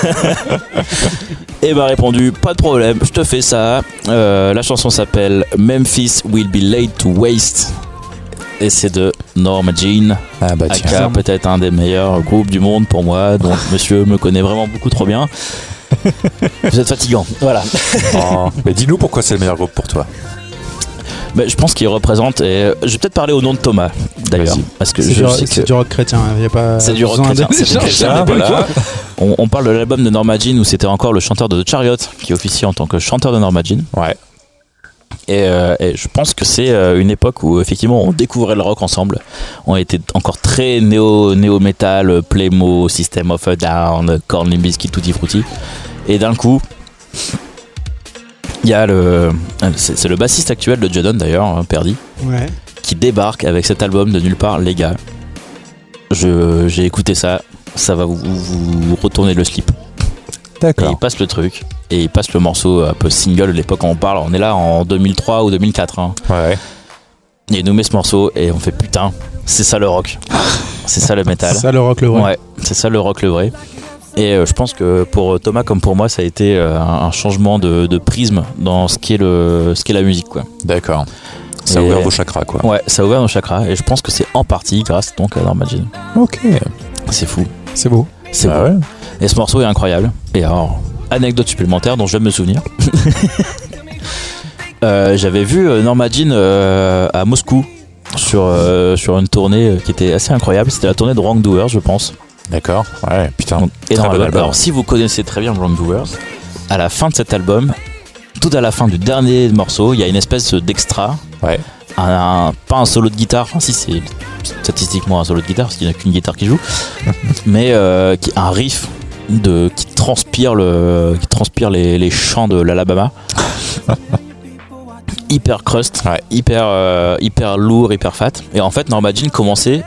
Et bah répondu, pas de problème, je te fais ça. La chanson s'appelle Memphis Will Be Laid to Waste. Et c'est de Norma Jean, Ah bah tiens. aka peut-être un des meilleurs groupes du monde pour moi, donc monsieur me connaît vraiment beaucoup trop bien. Vous êtes fatigant, voilà. Oh, mais dis-nous pourquoi c'est le meilleur groupe pour toi. Mais je pense qu'il représente, et je vais peut-être parler au nom de Thomas d'ailleurs, Vas-y. parce que C'est je du, sais c'est que du rock chrétien, il y a pas. c'est du rock besoin chrétien. de- C'est du chrétien, voilà. On parle de l'album de Norma Jean où c'était encore le chanteur de The Chariot qui officie en tant que chanteur de Norma Jean. Ouais. Et je pense que c'est une époque où effectivement on découvrait le rock ensemble. On était encore très néo-metal, Playmo, System of a Down, Korn, Limp Bizkit, Tutti Frutti. Et d'un coup, il y a c'est le bassiste actuel de Judon d'ailleurs, hein, Perdy, Ouais. qui débarque avec cet album de nulle part. Les gars, j'ai écouté ça, ça va vous retourner le slip. Et D'accord. il passe le truc, et il passe le morceau un peu single de l'époque où on parle. On est là en 2003 ou 2004. Hein. Ouais. Et il nous met ce morceau et on fait putain, c'est ça le rock. C'est ça le métal. C'est ça le rock le vrai. Ouais, c'est ça le rock le vrai. Et je pense que pour Thomas comme pour moi, ça a été un changement de prisme dans ce qu'est la musique, quoi. D'accord. Ça a Et- ouvert vos chakras, quoi. Ouais, ça a ouvert nos chakras et je pense que c'est en partie grâce donc à Norma Jean. Ok. C'est fou. C'est beau. C'est Ah beau. ouais. Et ce morceau est incroyable. Et alors, anecdote supplémentaire dont je viens de me souvenir. J'avais vu Norma Jean à Moscou sur une tournée qui était assez incroyable. C'était la tournée de Wrongdoers, je pense. D'accord. Ouais, putain. Donc, Très énorme bon album. album. Alors, si vous connaissez très bien Wrongdoers, à la fin de cet album, tout à la fin du dernier morceau, il y a une espèce d'extra. Ouais. Pas un solo de guitare, enfin si c'est statistiquement un solo de guitare parce qu'il n'y a qu'une guitare qui joue, mais un riff qui transpire les chants de l'Alabama. Hyper crust, Ouais. hyper lourd, hyper fat. Et en fait, Norma Jean commençait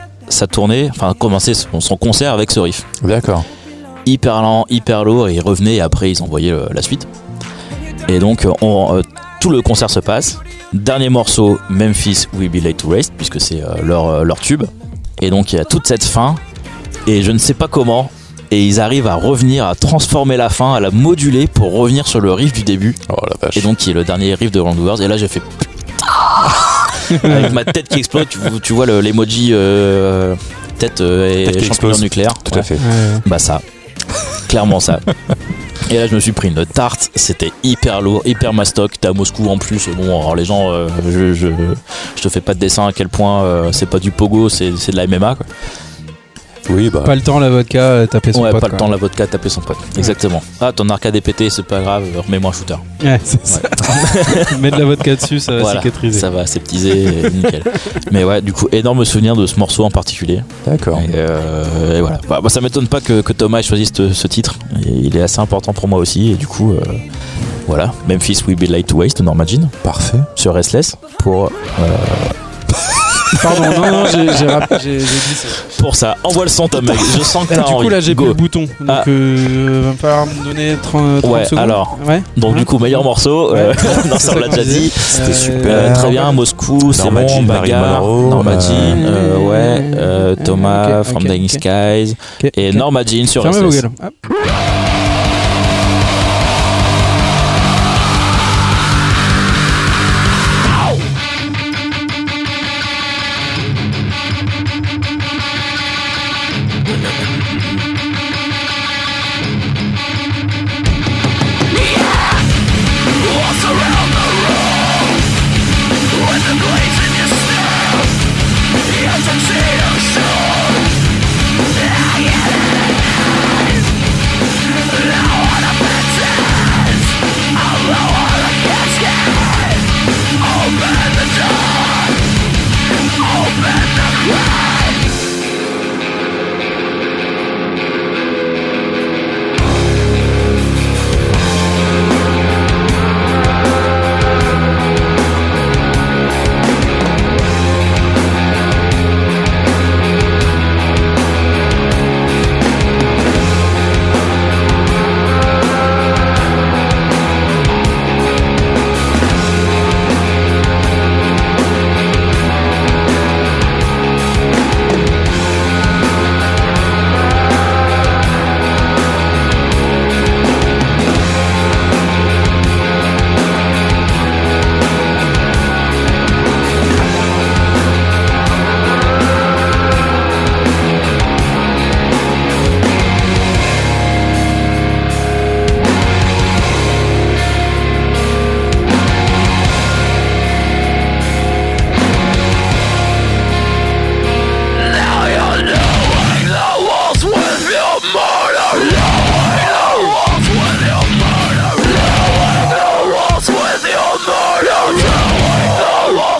son concert avec ce riff. D'accord. Hyper lent, hyper lourd, et ils revenaient et après ils envoyaient la suite. Et donc tout le concert se passe. Dernier morceau, Memphis Will Be Laid to Waste, puisque c'est leur tube. Et donc il y a toute cette fin, et je ne sais pas comment, et ils arrivent à revenir, à transformer la fin, à la moduler pour revenir sur le riff du début. Oh la vache. Et donc qui est le dernier riff de Wrongdoers. Et là j'ai fait putain avec ma tête qui explose, tu vois l'emoji tête et Tête qui champignon explose. nucléaire. Tout Ouais. à fait. Ouais. Bah ça, clairement ça. Et là je me suis pris une tarte, c'était hyper lourd, hyper mastoc. T'es à Moscou en plus, bon alors les gens, je te fais pas de dessin à quel point c'est pas du pogo, c'est de la MMA quoi. Oui, bah. Pas le temps la vodka, taper son Ouais, pote. pas le quoi. temps de la vodka, taper son pote. Exactement. Ah, ton arcade est pété, c'est pas grave, remets-moi un shooter. Ouais, c'est ça. Mets de la vodka dessus, ça va Voilà, cicatriser. ça va aseptiser, nickel. Mais ouais, du coup, énorme souvenir de ce morceau en particulier. D'accord. Et voilà. Bah, ça m'étonne pas que Thomas ait choisi ce titre. Et il est assez important pour moi aussi. Et du coup, voilà. Memphis Will Be Laid to Waste, Norma Jean, Parfait. sur Restless, pour Pardon, non, j'ai dit ça. pour ça. Envoie le son, Thomas. Je sens que t'as Du coup, envie. là, j'ai Go. plus le bouton. Donc, Ah. va me falloir me donner 30 Ouais, secondes. alors. Ouais. Donc, Ouais. du coup, meilleur morceau. Ouais. Non, C'est ça, on ça l'a qu'on déjà disait. dit. C'était super. Très bien, Moscou, c'est Norma bon, Jean, Marilyn bagarre. Monroe, Norma Jean, ouais, Thomas, ok, From ok, Dying ok. Skies, Ok, et ok. Norma Jean sur Fermez vos Restless. gueules. Hop. Yeah.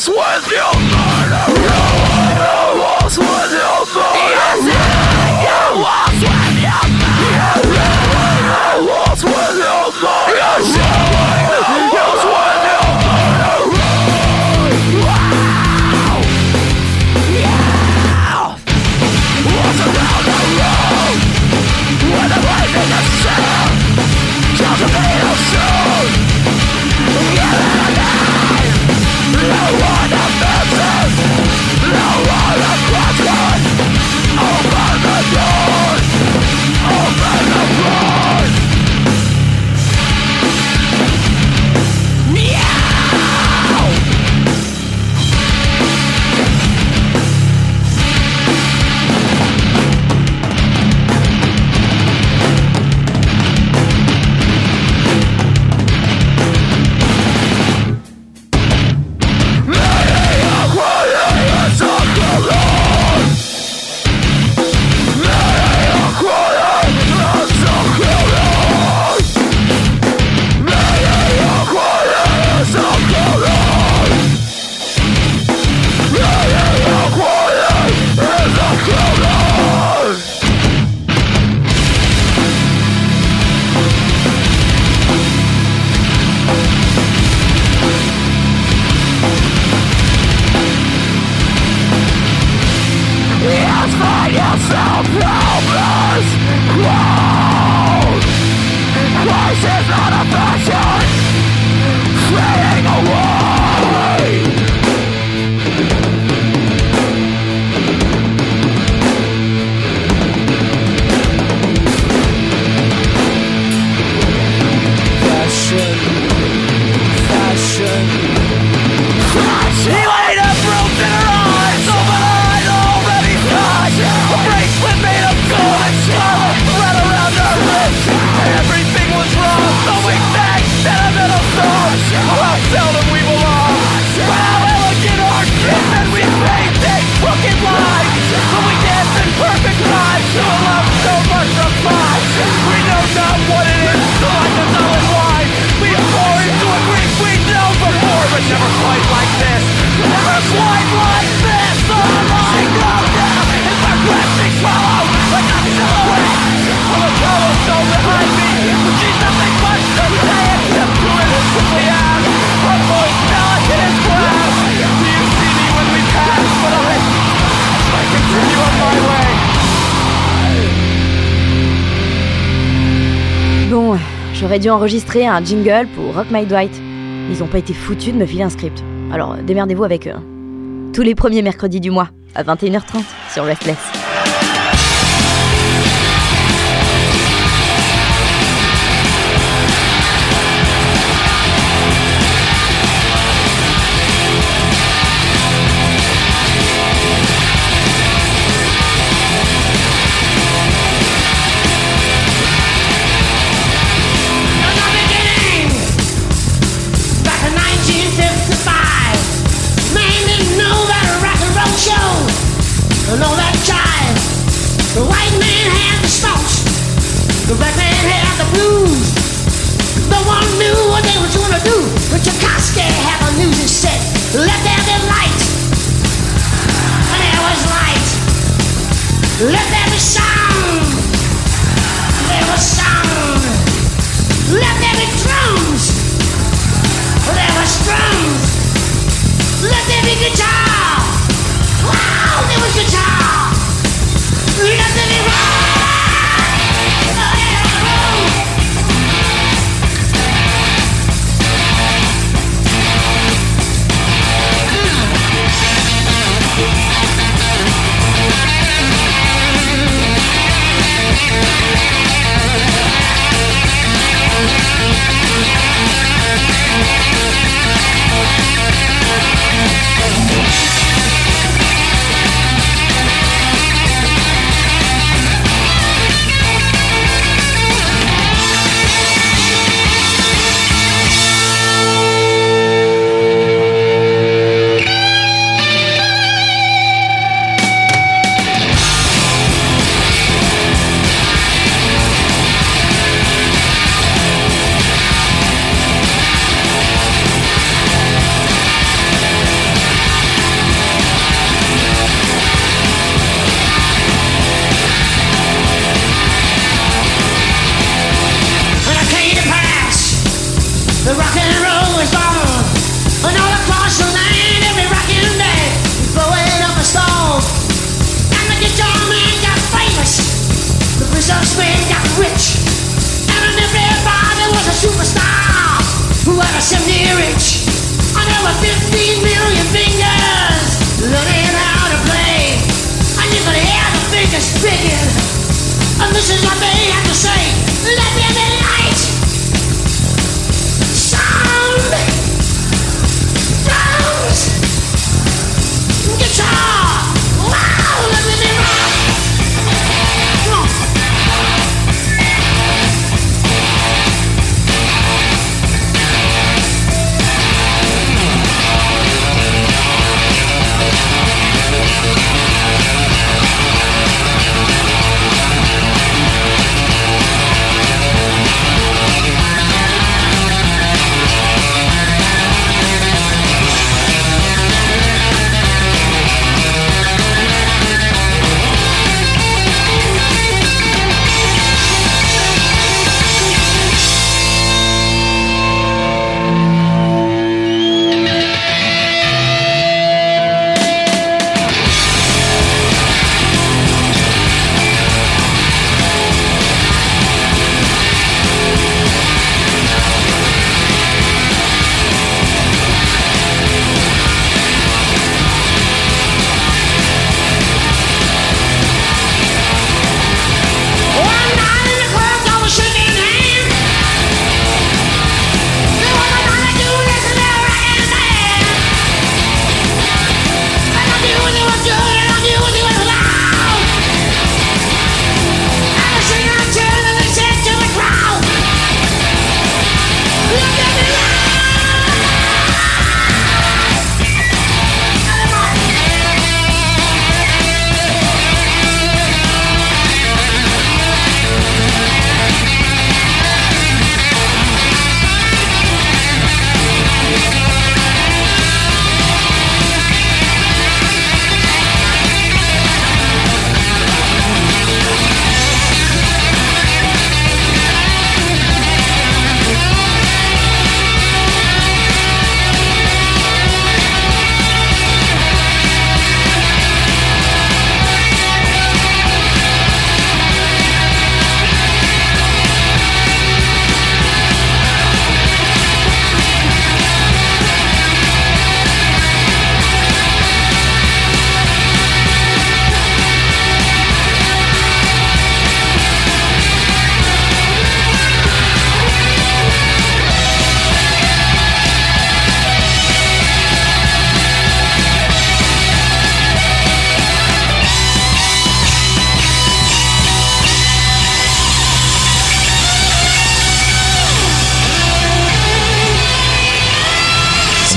J'aurais dû enregistrer un jingle pour Rock My Dwight. Ils ont pas été foutus de me filer un script. Alors démerdez-vous avec eux. Tous les premiers mercredis du mois, à 21h30, sur Restless. And all that jive. The white man had the starch, the black man had the blues. No one knew what they was gonna do, but Tchaikovsky had the music set. Let there be light, and there was light. Let there be sound, there was sound. Let there be drums, there was drums. Let there be guitar. Wow, there was guitar. Let there be rock. Oh, yeah,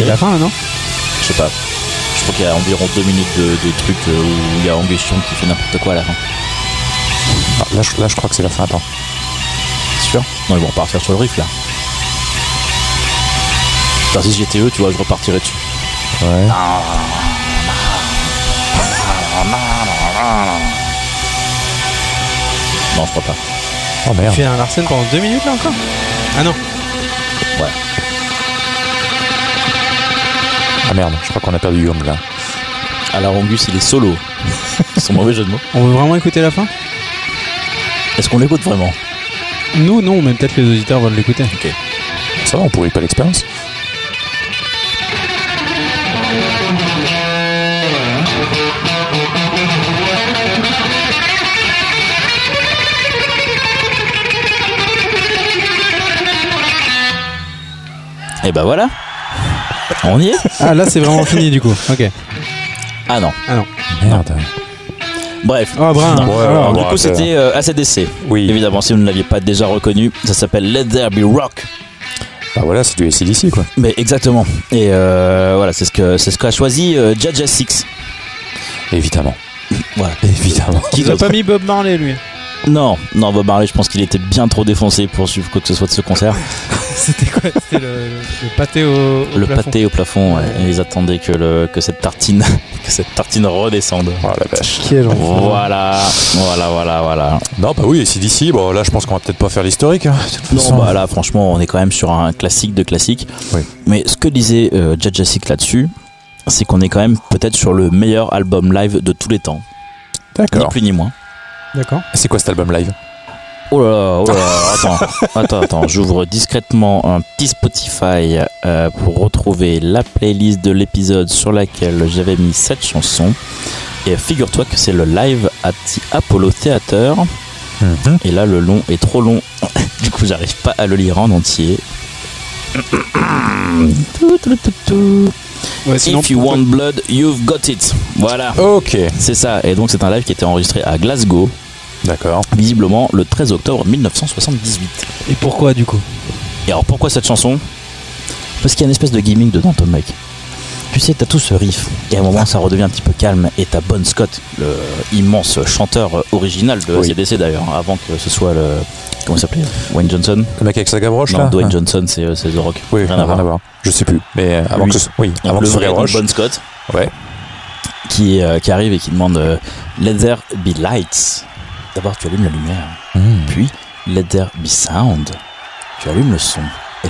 c'est la fin là, non? Je sais pas. Je crois qu'il y a environ 2 minutes de trucs où il y a Angus Young qui fait n'importe quoi à la fin. Ah, là, je crois que c'est la fin. Attends. C'est sûr? Non, ils vont repartir sur le riff là. Enfin, si j'étais eux, tu vois, je repartirais dessus. Ouais. Non, je crois pas. Oh merde. Tu fais un Larsen pendant 2 minutes là encore? Ah non. Ouais. Ah merde, je crois qu'on a perdu Young là. Alors Angus, il est solo. C'est un mauvais jeu de mots. On veut vraiment écouter la fin? Est-ce qu'on l'écoute vraiment? Nous, non, mais peut-être les auditeurs veulent l'écouter. Ok. Ça va, on pourrit pas l'expérience. Et bah voilà. On y est. Ah là c'est vraiment fini du coup. Ok. Ah non. Ah non. Merde. Bref. Ah brun. Non. Ouais, Alors, bon, du coup c'était ACDC. Oui. Évidemment, si vous ne l'aviez pas déjà reconnu, ça s'appelle Let There Be Rock. Bah voilà, c'est du AC/DC quoi. Mais exactement. Et voilà, c'est ce qu'a choisi Jaja Six. Évidemment. Voilà. Évidemment. Il a pas mis Bob Marley lui. Non, Bob Marley, je pense qu'il était bien trop défoncé pour suivre quoi que ce soit de ce concert. C'était quoi? C'était le pâté au plafond. Pâté au plafond, ouais. Et ils attendaient que cette tartine redescende. Oh la vache. Quel enfer. Voilà. Non, bah oui, AC/DC, bon là je pense qu'on va peut-être pas faire l'historique. Hein, de toute façon. Non, bah là franchement, on est quand même sur un classique de classique. Oui. Mais ce que disait Jaja Six là-dessus, c'est qu'on est quand même peut-être sur le meilleur album live de tous les temps. D'accord. Ni plus ni moins. D'accord. C'est quoi cet album live? Oh là là, attends, j'ouvre discrètement un petit Spotify pour retrouver la playlist de l'épisode sur laquelle j'avais mis cette chanson. Et figure-toi que c'est le live à Apollo Theater. Mm-hmm. Et là, le long est trop long. Du coup, j'arrive pas à le lire en entier. Ouais, sinon, If you want blood, you've got it. Voilà. Ok. C'est ça. Et donc, c'est un live qui était enregistré à Glasgow. D'accord. Visiblement le 13 octobre 1978. Et pourquoi du coup? Et alors pourquoi cette chanson? Parce qu'il y a une espèce de gimmick dedans, Tom Mike. Tu sais, t'as tout ce riff, et à un moment ça redevient un petit peu calme, et t'as Bon Scott, le immense chanteur original de ACDC d'ailleurs, avant que ce soit le... Comment il s'appelait? Wayne Johnson? Le mec avec sa gabroche là? Non, Dwayne Johnson, c'est The Rock. Oui, rien à voir. Je sais plus. Mais avant lui, que avant le que ce soit vrai gabroche. Bon Scott. Ouais. Qui arrive et qui demande Let there be lights. D'abord tu allumes la lumière, puis Let there be sound. Tu allumes le son et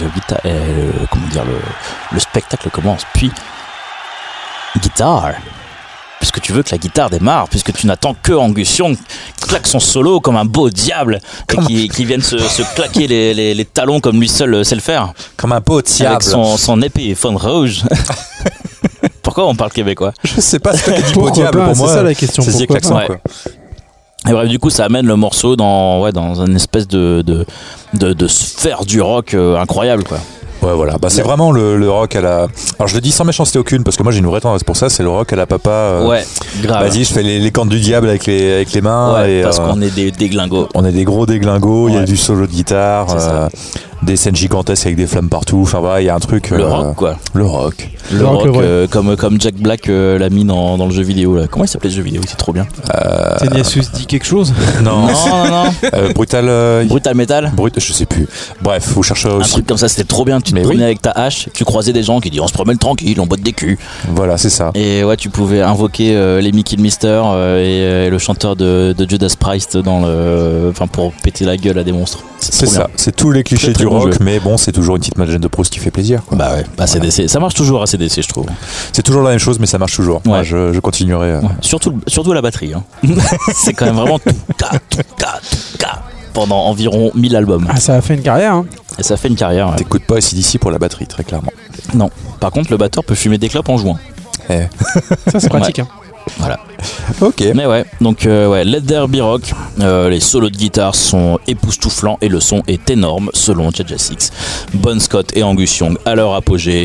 le spectacle commence. Puis guitare, puisque tu veux que la guitare démarre, puisque tu n'attends que Angus Young qui claque son solo comme un beau diable et qui vienne se claquer les talons comme lui seul sait le faire. Comme un beau diable. Avec son épée fond rouge. Pourquoi on parle québécois? Je sais pas ce que tu dis beau diable pour moi. C'est ça la question. C'est Pourquoi l'accent quoi. Et bref, du coup, ça amène le morceau dans une espèce de sphère du rock incroyable, quoi. Ouais, voilà. Bah, c'est vraiment le rock à la. Alors, je le dis sans méchanceté aucune, parce que moi j'ai une vraie tendance pour ça, c'est le rock à la papa. Ouais, grave. Vas-y, je fais les cordes du diable avec les mains. Ouais, et, parce qu'on est des déglingos. On est des gros déglingos, il y a du solo de guitare, des scènes gigantesques avec des flammes partout. Enfin, voilà, il y a un truc. Le rock, quoi. Le rock. Le rock, comme Jack Black l'a mis dans le jeu vidéo, là. Comment il s'appelait ce jeu vidéo? C'est trop bien. Teniasus dit quelque chose? Non. Non. Brutal Metal? Je sais plus. Bref, vous cherchez Un aussi. truc comme ça, c'était trop bien. Tu te promenais avec ta hache, tu croisais des gens qui disent on se promène tranquille, on botte des culs. Voilà, c'est ça. Et ouais, tu pouvais invoquer Lemmy Kilmister et le chanteur de Judas Priest pour péter la gueule à des monstres. C'est ça, c'est tous les clichés du rock, mais bon, c'est toujours une petite Madeleine de Proust qui fait plaisir, quoi. Bah ouais, ACDC, ça marche toujours ACDC, je trouve. C'est toujours la même chose, mais ça marche toujours. Ouais. Moi, je continuerai. Ouais. Surtout la batterie. Hein. C'est quand même vraiment tout cas pendant environ 1000 albums. Ah, ça a fait une carrière, hein. Et ça fait une carrière. Ouais. T'écoutes pas AC/DC pour la batterie, très clairement. Non. Par contre, le batteur peut fumer des clopes en jouant. Ça, c'est pratique, hein. Voilà. Ok. Mais ouais, donc Let There Be Rock, les solos de guitare sont époustouflants et le son est énorme selon Jaja Six. Bon Scott et Angus Young à leur apogée.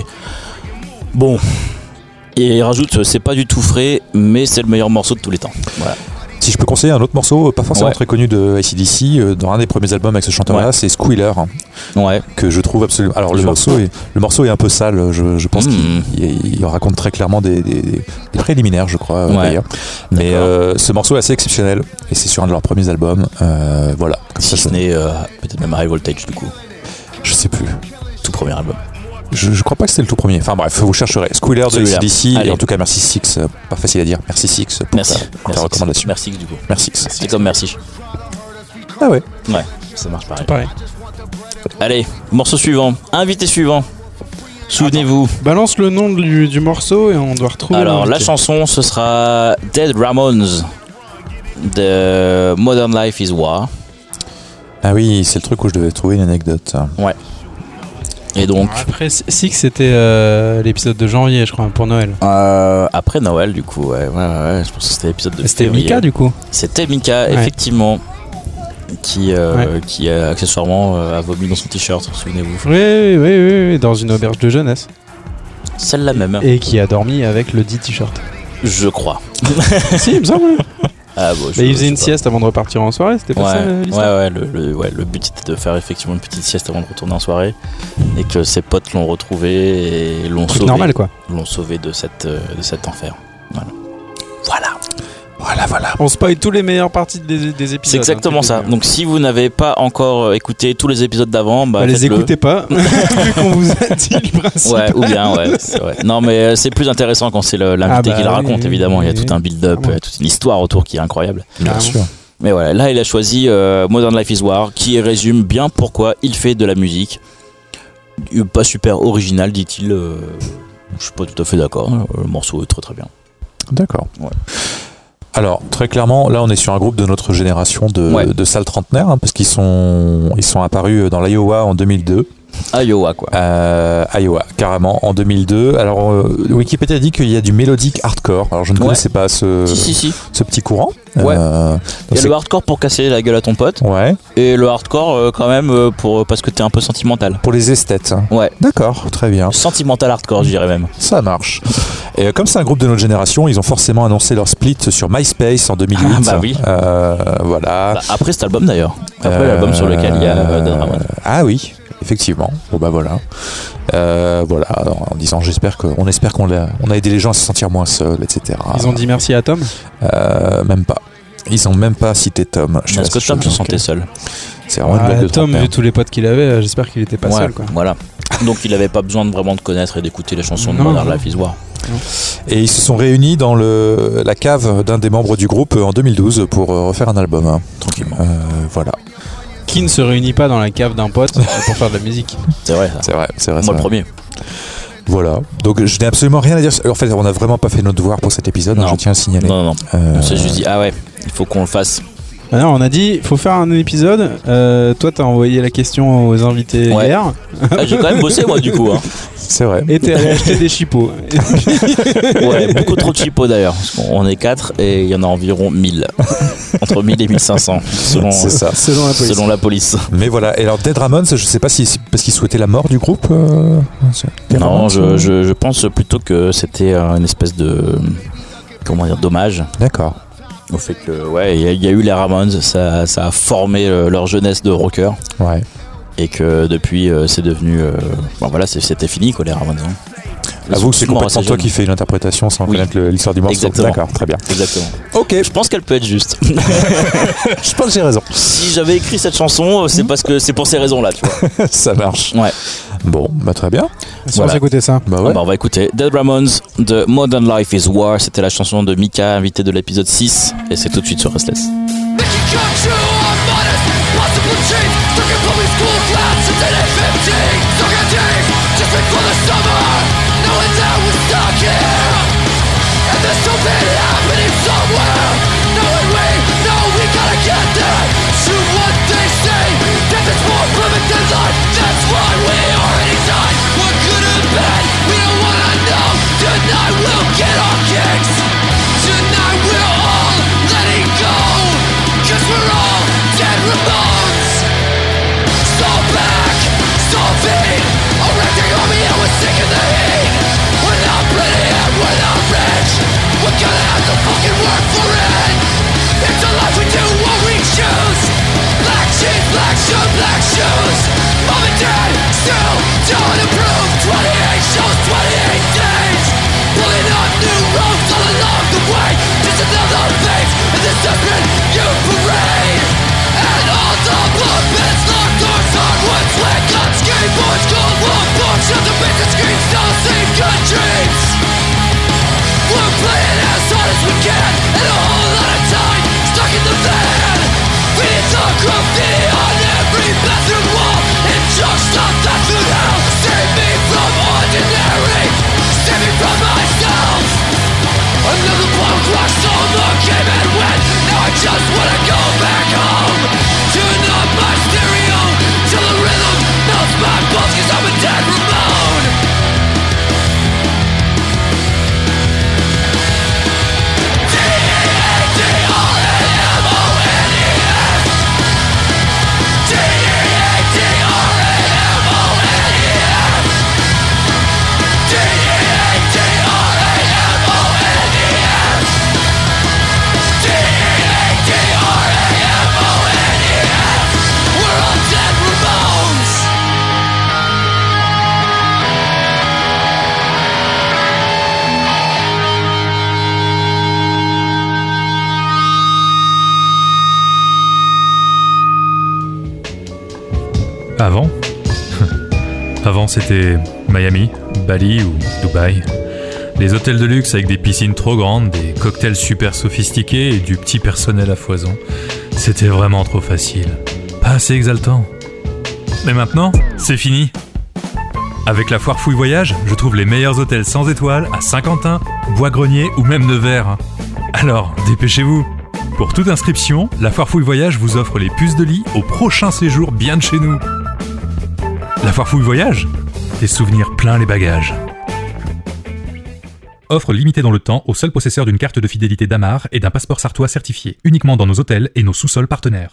Bon, et il rajoute c'est pas du tout frais, mais c'est le meilleur morceau de tous les temps. Voilà. si je peux conseiller un autre morceau, pas forcément très connu de AC/DC, dans un des premiers albums avec ce chanteur-là, c'est Squealer, que je trouve absolument. Alors le morceau est un peu sale, je pense qu'il raconte très clairement des préliminaires, je crois, d'ailleurs. Mais ce morceau est assez exceptionnel et c'est sur un de leurs premiers albums. Voilà. Si ce n'est peut-être même High Voltage du coup. Je sais plus. Tout premier album. Je crois pas que c'était le tout premier. Enfin bref, vous chercherez. Squealer de AC/DC. Et en tout cas, merci Six. Pas facile à dire. Merci Six pour ta recommandation. Merci du coup. Merci. C'est comme merci. Ah ouais. Ouais, ça marche pareil. Allez, morceau suivant. Invité suivant. Souvenez-vous. Balance le nom du morceau et on doit retrouver. Alors la chanson, ce sera Dead Ramones de Modern Life is War. Ah oui, c'est le truc où je devais trouver une anecdote. Ouais. Et donc après Six, c'était l'épisode de janvier, je crois, pour Noël. Après Noël, du coup, ouais, je pense que c'était l'épisode de C'était février. Mika, du coup. C'était Mika, effectivement, qui accessoirement a vomi dans son t-shirt, souvenez-vous. Oui, dans une auberge de jeunesse. Celle-là même. Et qui a dormi avec le dit t-shirt. Je crois. Si, il me semble. Ah bon, il faisait une sieste avant de repartir en soirée, c'était pas ça l'histoire? Le but c'était de faire effectivement une petite sieste avant de retourner en soirée et que ses potes l'ont retrouvé et l'ont sauvé. Normal, quoi. L'ont sauvé de cet enfer. Voilà. On spoil tous les meilleures parties des épisodes. C'est exactement ça. Donc si vous n'avez pas encore écouté tous les épisodes d'avant, les écoutez pas. Vu qu'on vous a dit le principe. Ouais, ou bien, c'est vrai. Non, mais c'est plus intéressant quand c'est l'invité qui le raconte, évidemment. Il y a tout un build-up, toute une histoire autour qui est incroyable. Bien sûr. Mais voilà, là il a choisi Modern Life is War, qui résume bien pourquoi il fait de la musique. Pas super original, dit-il. Je suis pas tout à fait d'accord. Le morceau est très très bien. D'accord. Ouais. Alors, très clairement, là on est sur un groupe de notre génération de sales trentenaires, parce qu'ils sont apparus dans l'Iowa en 2002. Iowa, quoi. Iowa, carrément, en 2002. Alors, Wikipédia dit qu'il y a du mélodique hardcore. Alors, je ne connaissais pas ce petit courant. Ouais. Il y a le hardcore pour casser la gueule à ton pote. Ouais. Et le hardcore, quand même, parce que t'es un peu sentimental. Pour les esthètes. Ouais. D'accord, très bien. Sentimental hardcore, je dirais même. Ça marche. Et comme c'est un groupe de notre génération, ils ont forcément annoncé leur split sur MySpace en 2008. Ah, bah oui. Voilà. Bah, après cet album, d'ailleurs. Après l'album sur lequel il y a Dead Ramones. Ah oui. Effectivement. Bon bah voilà. En disant on espère qu'on a aidé les gens à se sentir moins seuls, etc. Ils ont dit merci à Tom. Même pas. Ils ont même pas cité Tom. Est-ce que Tom se sentait seul? C'est vraiment une blague de Tom, vu tous les potes qu'il avait, j'espère qu'il était pas seul, quoi. Voilà. Donc il avait pas besoin de vraiment de connaître et d'écouter les chansons de Modern Life is War. Et ils se sont réunis dans la cave d'un des membres du groupe en 2012 pour refaire un album. Tranquillement. Voilà. Qui ne se réunit pas dans la cave d'un pote pour faire de la musique? C'est vrai, ça. C'est vrai. Moi le premier. Voilà. Donc je n'ai absolument rien à dire. En fait, on n'a vraiment pas fait notre devoir pour cet épisode. Je tiens à signaler. Non. On s'est juste dit il faut qu'on le fasse. Alors, on a dit, faut faire un épisode. Toi, t'as envoyé la question aux invités hier. J'ai quand même bossé, moi, du coup. Hein. C'est vrai. Et t'es allé acheter des chipots. Ouais, beaucoup trop de chipots d'ailleurs. Parce qu'on est 4 et il y en a environ 1000. Entre 1000 et 1500. Selon la police. Mais voilà. Et alors, Dead Ramones, je sais pas si parce qu'ils souhaitaient la mort du groupe. Non, je pense plutôt que c'était une espèce de. Comment dire, dommage. D'accord. Au fait que, il y a eu les Ramones, ça a formé leur jeunesse de rocker. Ouais. Et que depuis, c'est devenu. C'était fini, quoi, les Ramones. Avoue que c'est complètement toi qui fais une interprétation sans connaître l'histoire du morceau. Exactement. D'accord, très bien. Exactement. Ok. Je pense qu'elle peut être juste. Je pense que j'ai raison. Si j'avais écrit cette chanson, c'est parce que c'est pour ces raisons-là, tu vois. Ça marche. Ouais. Bon, très bien. On va écouter ça. On va écouter Dead Ramones de Modern Life is War. C'était la chanson de Mika, invité de l'épisode 6. Et c'est tout de suite sur Restless. So back, so big. shoes of a dead, still don't improve. 28 shows, 28 days, pulling up new roads all along the way. Just another phase in this desperate youth parade. And all the puppets, locked doors, hardwood, slick on skateboards, cold war boards, shelter bits and screens, still same good dreams. We're playing as hard as we can, and a whole lot of time stuck in the van. Feeding the graffiti on every bathroom wall, and just stop that food hell. Save me from ordinary, save me from myself. Another punk rock summer came and went. Now I just wanna go back home. Tune up my stereo till the rhythm melts my bones, 'cause I'm a dead Ramone. Avant c'était Miami, Bali ou Dubaï. Les hôtels de luxe avec des piscines trop grandes, des cocktails super sophistiqués et du petit personnel à foison. C'était vraiment trop facile. Pas assez exaltant. Mais maintenant, c'est fini. Avec la foire Fouille Voyage, je trouve les meilleurs hôtels sans étoiles à Saint-Quentin, Bois-Grenier ou même Nevers. Alors, dépêchez-vous. Pour toute inscription, la foire Fouille Voyage vous offre les puces de lit au prochain séjour bien de chez nous. La foire Fouille Voyage, des souvenirs plein les bagages. Offre limitée dans le temps aux seuls possesseurs d'une carte de fidélité d'Amar et d'un passeport sartois certifié, uniquement dans nos hôtels et nos sous-sols partenaires.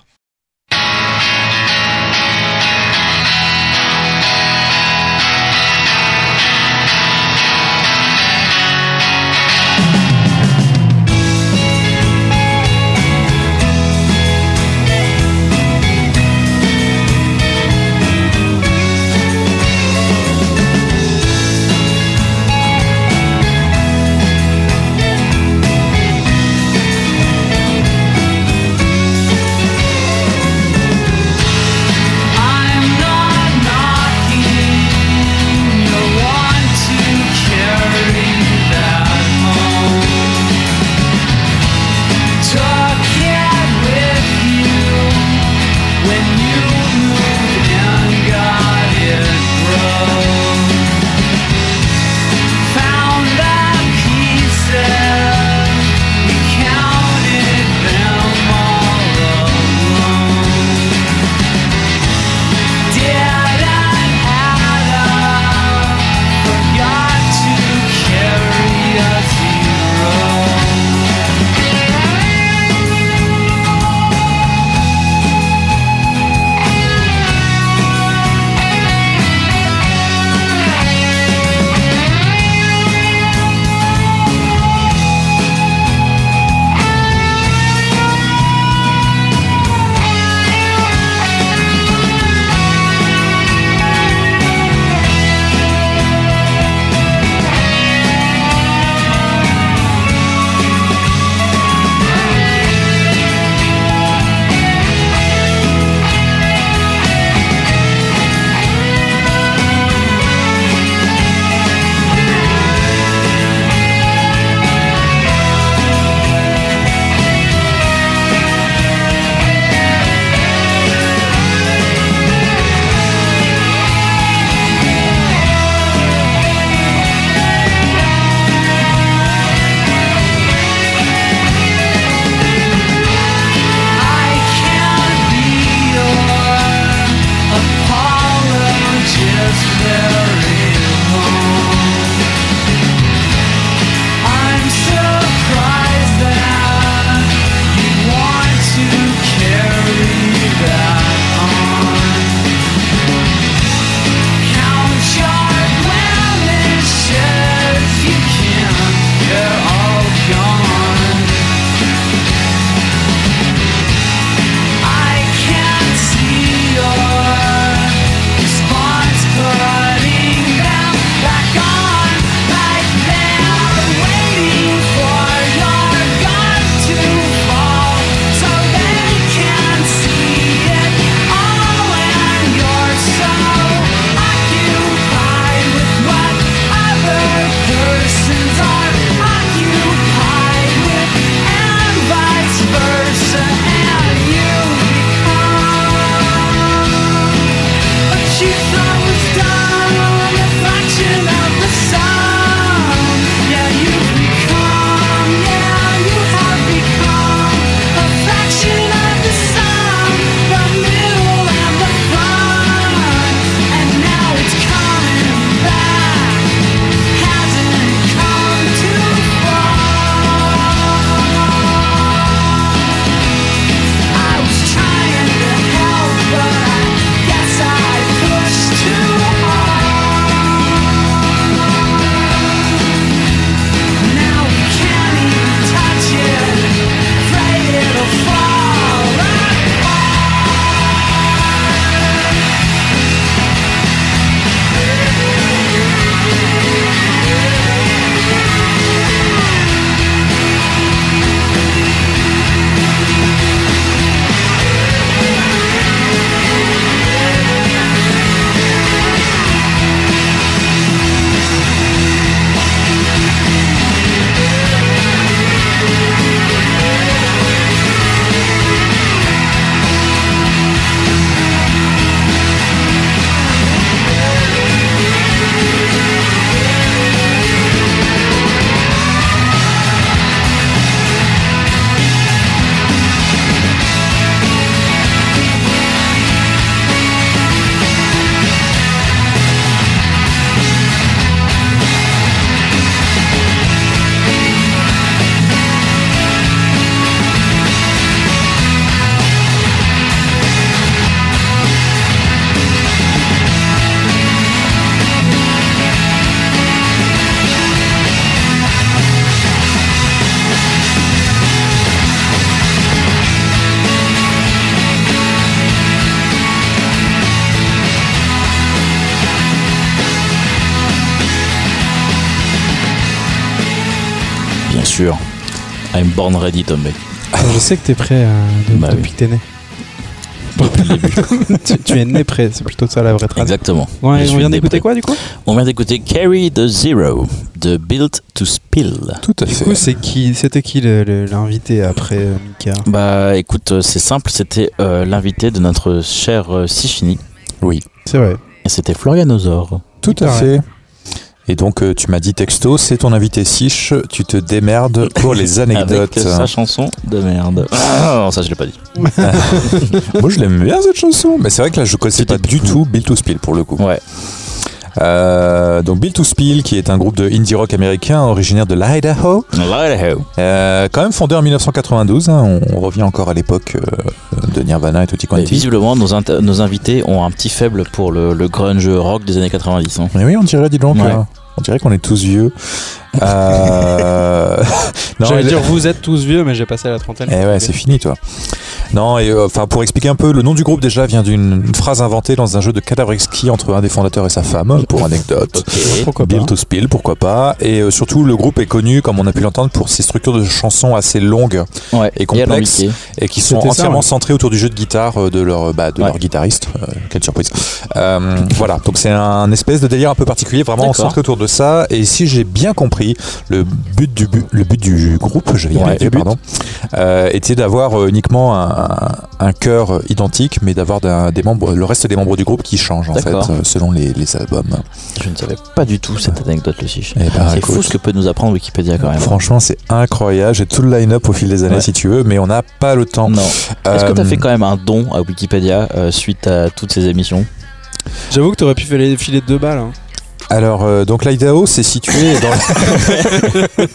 sûr. I'm born ready, Tom Beck. Je sais que t'es prêt depuis que t'es né. tu es né prêt, c'est plutôt ça la vraie trace. Exactement. Ouais, on vient d'écouter quoi du coup? On vient d'écouter Carry the Zero de Built to Spill. Tout à fait. Du coup, c'était qui l'invité après Mika? Bah écoute, c'est simple, c'était l'invité de notre cher Sichini. Oui. C'est vrai. Et c'était Florian Ozor. Tout à fait. Et donc tu m'as dit texto, c'est ton invité Sich, tu te démerdes pour les anecdotes. Avec sa chanson de merde. Ah non, ça je l'ai pas dit. Moi je l'aime bien cette chanson, mais c'est vrai que là je connaissais pas du tout Built to Spill pour le coup. Ouais. Donc Built to Spill, qui est un groupe de indie rock américain originaire de l'Idaho. Quand même fondé en 1992, hein, on revient encore à l'époque de Nirvana et Tutti Quanti. Visiblement, nos invités ont un petit faible pour le grunge rock des années 90. Hein. Mais oui, on dirait, dis donc. Ouais. On dirait qu'on est tous vieux. J'allais dire vous êtes tous vieux, mais j'ai passé la trentaine. Eh ouais, c'est fini toi. Non, et enfin pour expliquer un peu, le nom du groupe déjà vient d'une phrase inventée dans un jeu de cadavre exquis entre un des fondateurs et sa femme, pour anecdote. Pourquoi Built to Spill, pourquoi pas. Et surtout, le groupe est connu, comme on a pu l'entendre, pour ses structures de chansons assez longues et complexes, et qui sont entièrement centrées autour du jeu de guitare de leur guitariste. Quelle surprise. Voilà, donc c'est un espèce de délire un peu particulier, vraiment centré autour de ça. Et si j'ai bien compris, le but du groupe, je vais y arriver, pardon, était d'avoir uniquement un chœur identique, mais d'avoir le reste des membres du groupe qui changent en fait selon les albums. Je ne savais pas du tout cette anecdote, le Sich. C'est fou ce que peut nous apprendre Wikipédia quand même. Franchement, c'est incroyable. J'ai tout le line-up au fil des années si tu veux, mais on n'a pas le temps. Non. Est-ce que tu as fait quand même un don à Wikipédia suite à toutes ces émissions? J'avoue que tu aurais pu filer 2 balles. Hein. Alors, donc l'Idaho, c'est situé dans...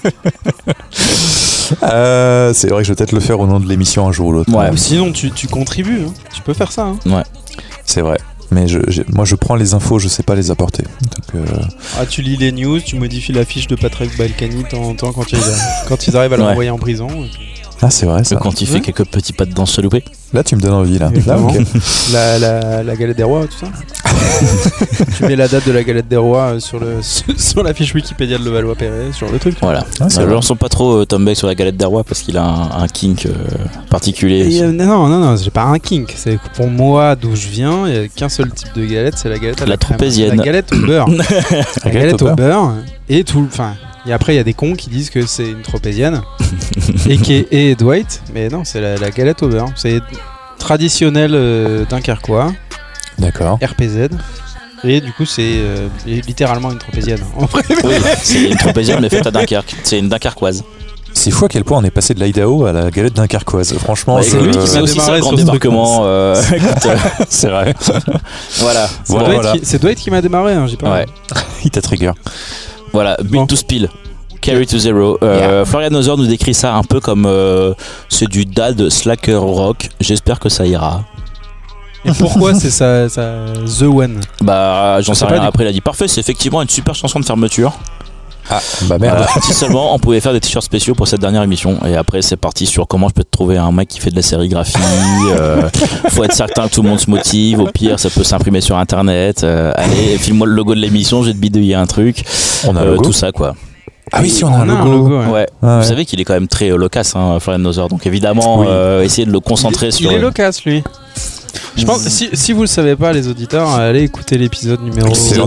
c'est vrai que je vais peut-être le faire au nom de l'émission un jour ou l'autre. Ouais. Sinon, tu contribues. Hein. Tu peux faire ça. Hein. Ouais. C'est vrai. Mais moi, je prends les infos, je sais pas les apporter. Donc, tu lis les news, tu modifies la fiche de Patrick Balkany de temps en temps quand ils arrivent à l'envoyer en prison. Ah, c'est vrai ça. Quand il fait quelques petits pas de danse se louper. Là, tu me donnes envie là. Okay. La galette des rois, tout ça. Tu mets la date de la galette des rois sur la fiche Wikipédia de Levallois-Perret, sur le truc. Voilà. Ne lançons pas trop Tom Beck sur la galette des rois parce qu'il a un kink particulier. Non, j'ai pas un kink. C'est que pour moi, d'où je viens, il n'y a qu'un seul type de galette, c'est la galette à la tropézienne. La galette au beurre. La galette au beurre et tout. Enfin. Et après, il y a des cons qui disent que c'est une tropézienne et Dwight, mais non, c'est la galette au beurre. C'est traditionnel dunkerquois. D'accord. RPZ. Et du coup, c'est littéralement une tropézienne. Oui, c'est une tropézienne, mais faite à Dunkerque. C'est une dunkerquoise. C'est fou à quel point on est passé de l'Idaho à la galette dunkerquoise. Franchement, c'est lui qui m'a aussi ça grand débarquement. C'est vrai. Voilà. C'est Dwight qui m'a démarré, hein, j'ai pas. Ouais. Il t'a trigger. Voilà, Built to Spill, Carry to Zero. Florian Ozor nous décrit ça un peu comme c'est du dad slacker rock. J'espère que ça ira. Et pourquoi c'est ça The One? Bah, j'en sais rien. Après, il a dit parfait, c'est effectivement une super chanson de fermeture. Ah, bah merde. Si seulement on pouvait faire des t-shirts spéciaux pour cette dernière émission. Et après, c'est parti sur comment je peux te trouver un mec qui fait de la sérigraphie. Faut être certain que tout le monde se motive. Au pire, ça peut s'imprimer sur internet. Allez, file-moi le logo de l'émission, j'ai de bidouiller un truc. On a tout ça, quoi. Ah oui, si on a un logo. Ouais. Vous savez qu'il est quand même très loquace, hein, Florian Ozor. Donc évidemment, essayez de le concentrer sur. Il est loquace, lui. Je pense, si vous le savez pas, les auditeurs, allez écouter l'épisode numéro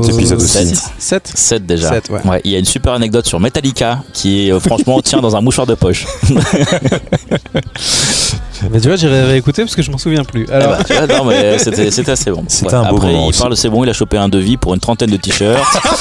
7 déjà. 7, ouais. Il y a une super anecdote sur Metallica qui franchement tient dans un mouchoir de poche. Mais tu vois, j'irai réécouter parce que je m'en souviens plus. Alors... non, mais c'était assez bon. C'était un beau Après, moment il parle, c'est bon, il a chopé un devis pour une 30aine de t-shirts.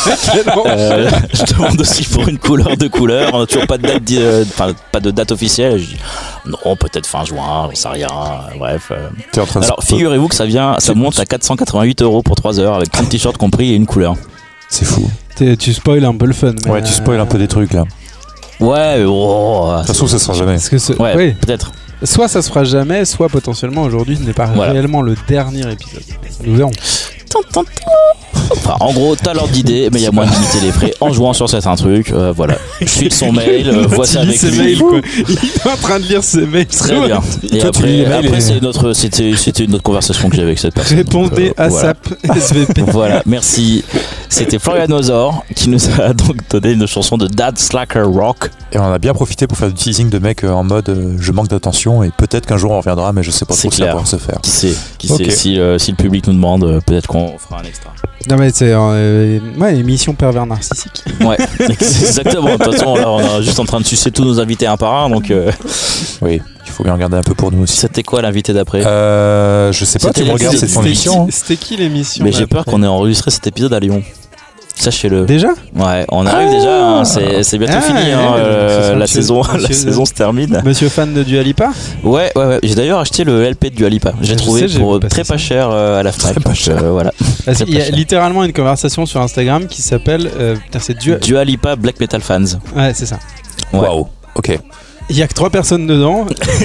Je demande aussi pour une couleur de couleur. On n'a toujours pas de date, pas de date officielle. Je dis, non, peut-être fin juin, j'en sais rien. Bref. Alors, figurez-vous que ça monte à 488 € pour 3 heures avec 30 t-shirts compris et une couleur. C'est fou. Tu spoil un peu le fun. Ouais, tu spoil un peu des trucs là. Ouais, de toute façon, ça sera jamais. Ouais, oui. Peut-être. Soit ça se fera jamais, soit potentiellement aujourd'hui ce n'est pas réellement le dernier épisode. Nous verrons. Enfin, en gros, t'as l'ordre d'idée, mais il y a moins de limiter les frais en jouant sur certains trucs. Voilà. Je suis son mail, vois ça avec lui. Mails, quoi. Il est en train de lire ses mails. Très bien. Et après c'était une autre conversation que j'avais avec cette personne. Répondez à voilà. SAP SVP. Voilà, merci. C'était Florian Ozor qui nous a donc donné une chanson de Dad Slacker Rock. Et on a bien profité pour faire du teasing de mecs en mode je manque d'attention et peut-être qu'un jour on reviendra, mais je sais pas trop si ça va pouvoir se faire. Qui sait si le public nous demande, peut-être qu'on fera un extra. Non mais c'est émission pervers narcissique. Ouais, exactement. De toute façon, là, on est juste en train de sucer tous nos invités un par un, donc. Oui, il faut bien regarder un peu pour nous aussi. C'était quoi l'invité d'après Je sais pas. Tu me regardes cette émission. C'était qui l'émission? Mais j'ai peur qu'on ait enregistré cet épisode à Lyon. Sachez-le. Déjà? Ouais, on arrive déjà. Hein, c'est bientôt fini. La saison se termine. Monsieur fan de Dua Lipa? Ouais. J'ai d'ailleurs acheté le LP de Dua Lipa. J'ai trouvé pour très pas cher à la Fnac. Voilà. Il y a littéralement une conversation sur Instagram qui s'appelle c'est Dua Lipa Black Metal Fans. Ouais, c'est ça. Waouh. Ok. Il y a que 3 personnes dedans.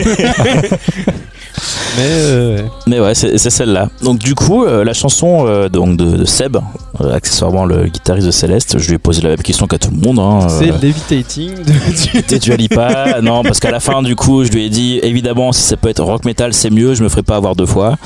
Mais ouais, c'est celle-là. Donc du coup, la chanson donc de Seb, accessoirement le guitariste de Céleste, je lui ai posé la même question qu'à tout le monde. Hein, c'est Levitating de Dua Lipa. Non, parce qu'à la fin, du coup, je lui ai dit, évidemment, si ça peut être rock metal, c'est mieux. Je me ferai pas avoir 2 fois.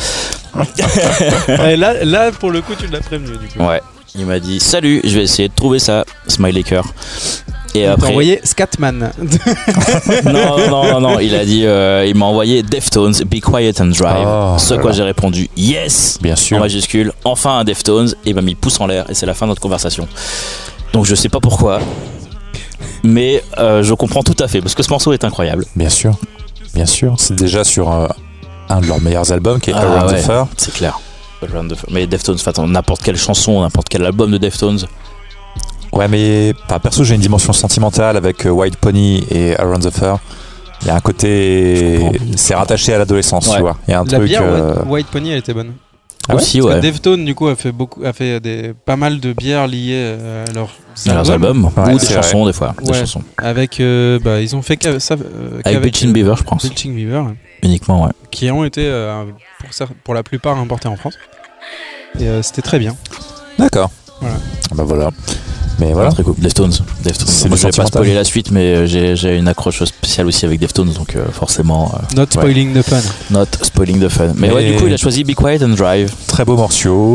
là, pour le coup, tu l'as prévenu. Du coup. Ouais. Il m'a dit, salut, je vais essayer de trouver ça. Smiley cœur. Et après, t'as envoyé Scatman. non, il a dit, il m'a envoyé Deftones, Be Quiet and Drive. Ce quoi j'ai répondu yes, bien sûr, en majuscule, enfin un Deftones, et il m'a mis pouce en l'air, et c'est la fin de notre conversation. Donc je sais pas pourquoi, mais je comprends tout à fait, parce que ce morceau est incroyable. Bien sûr, c'est déjà sur un de leurs meilleurs albums qui est Around the Fur. C'est clair. Mais Deftones, n'importe quelle chanson, n'importe quel album de Deftones. Ouais, mais perso, j'ai une dimension sentimentale avec White Pony et Around the Fur. Il y a un côté, c'est rattaché à l'adolescence, tu vois. Il y a un truc. Bière White Pony, elle était bonne. Aussi, parce que Deftones, du coup, a fait pas mal de bières liées à leurs albums ou des chansons, des fois. Des chansons. Avec, ils ont fait ça avec Bleaching Beaver, je pense. Bleaching Beaver. Uniquement, ouais. Qui ont été, pour la plupart, importés en France. Et c'était très bien. D'accord. Voilà. Bah voilà. Mais voilà. Très cool. Deftones. Moi, je vais pas spoiler la suite, mais j'ai une accroche spéciale aussi avec Deftones, donc forcément. Not spoiling the fun. Not spoiling the fun. Mais ouais, du coup, il a choisi Be Quiet and Drive. Très beau morceau.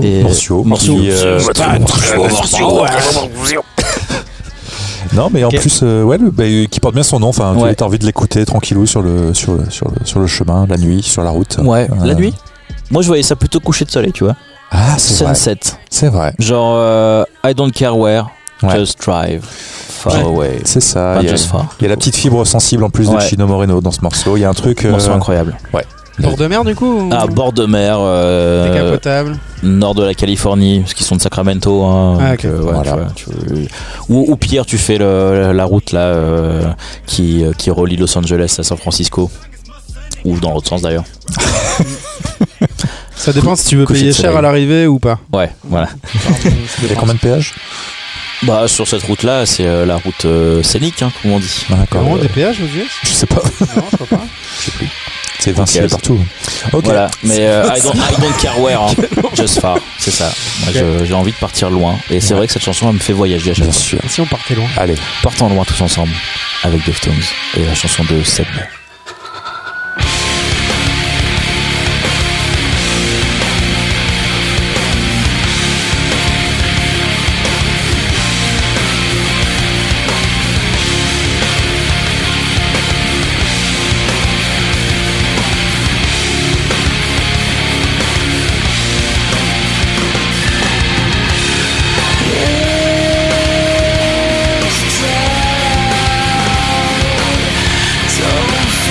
Non, mais en plus, qui porte bien son nom. Enfin, tu as envie de l'écouter tranquillou sur le chemin, la nuit, sur la route. Ouais, la nuit. Moi, je voyais ça plutôt coucher de soleil, tu vois. Ah, c'est Sunset. vrai. C'est vrai. Genre, I don't care where. Just drive far away. C'est ça. Il y a la petite fibre sensible en plus de Chino Moreno dans ce morceau. Il y a un truc. Morceau incroyable. Ouais. Bord de mer du coup Ah, bord de mer. Décapotable. Nord de la Californie, parce qu'ils sont de Sacramento. Hein, okay. Voilà. Ou pire, tu fais la route là qui relie Los Angeles à San Francisco. Ou dans l'autre sens d'ailleurs. Ça dépend si tu veux payer cher à l'arrivée ou pas. Ouais, voilà. Il y a combien de péages? Bah, sur cette route-là, c'est la route scénique, hein, comme on dit. D'accord. Comment des péages aux US? Je sais pas. Non, je crois pas. Je sais plus. C'est Vinci partout. Ok. Voilà, mais I don't care where, hein. Just far, c'est ça. Moi, j'ai envie de partir loin. Et c'est vrai que cette chanson, elle me fait voyager à chaque fois. Si on partait loin. Allez. Partons loin tous ensemble avec Deftones et la chanson de Seb. So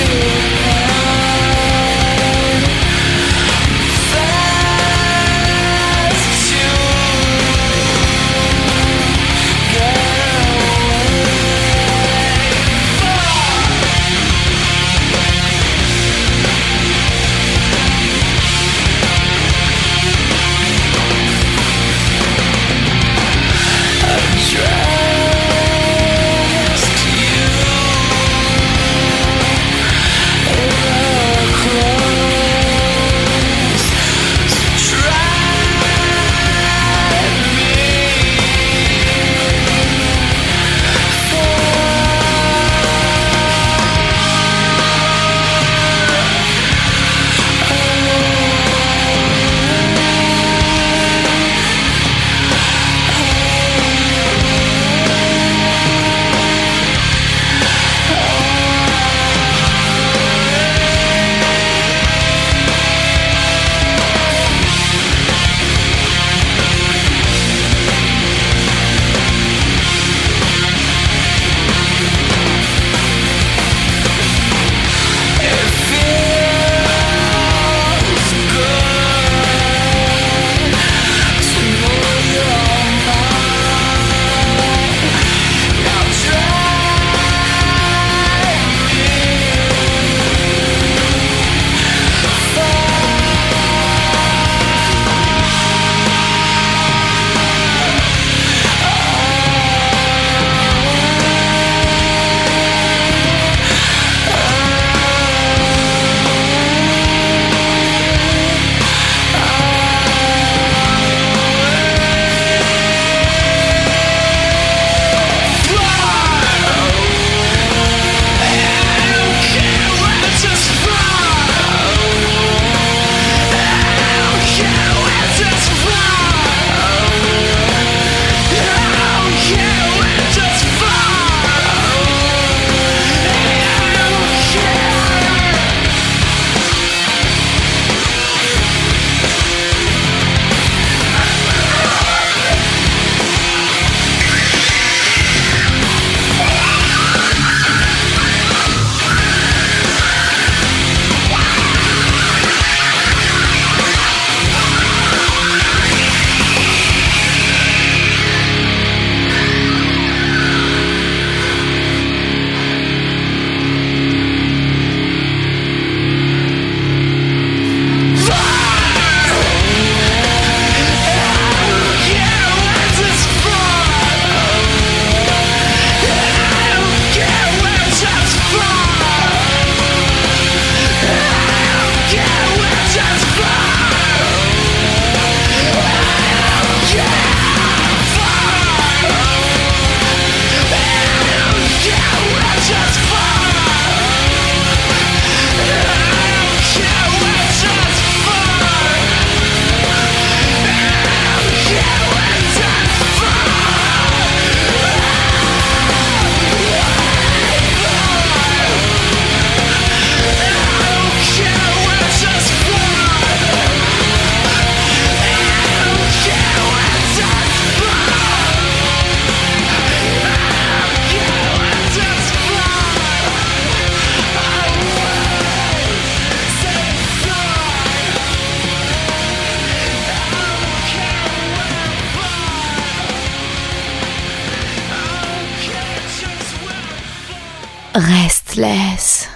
Restless.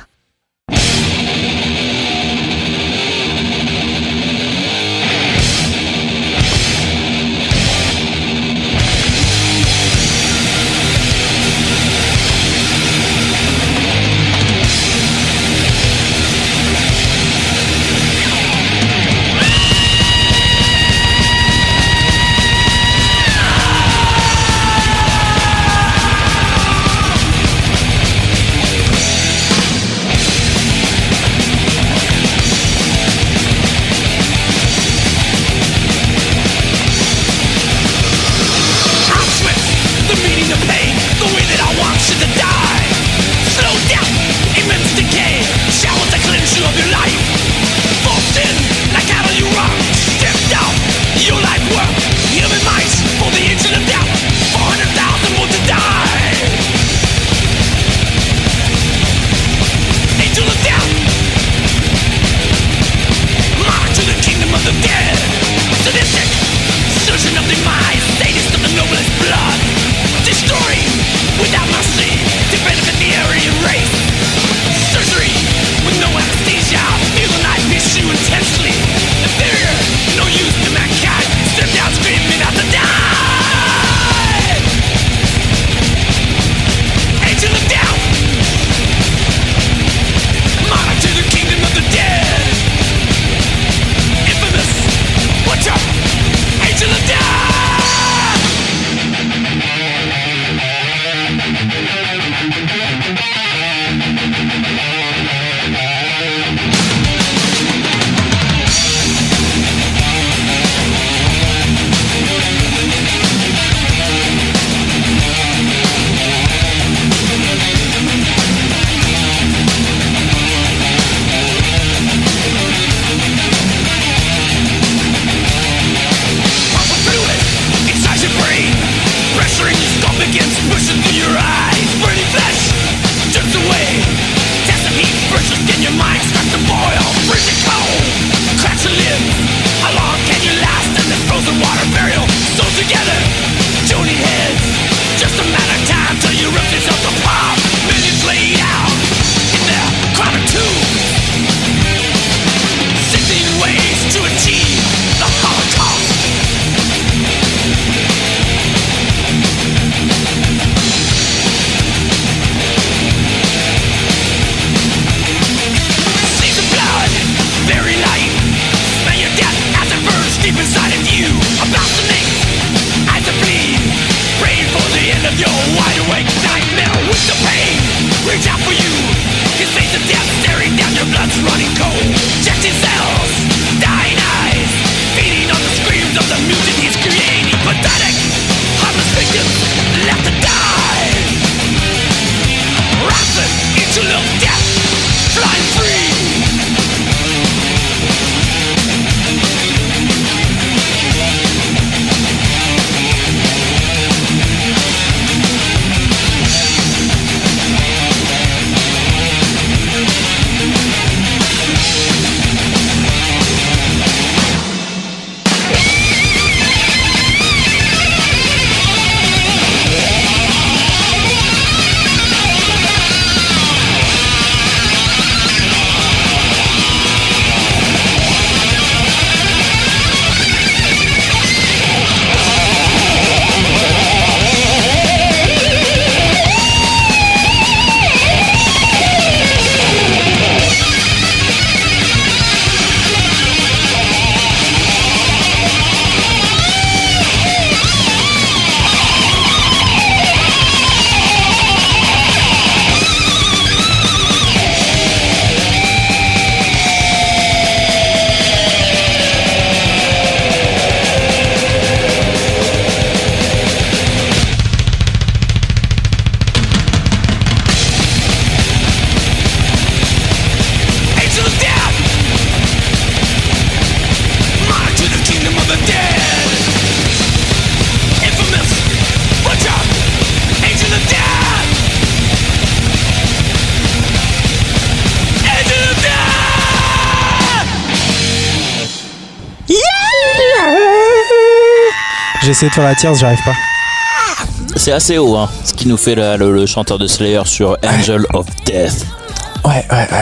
J'ai essayé de faire la tierce, j'y arrive pas. C'est assez haut, hein, ce qui nous fait le chanteur de Slayer sur Angel of Death. Ouais.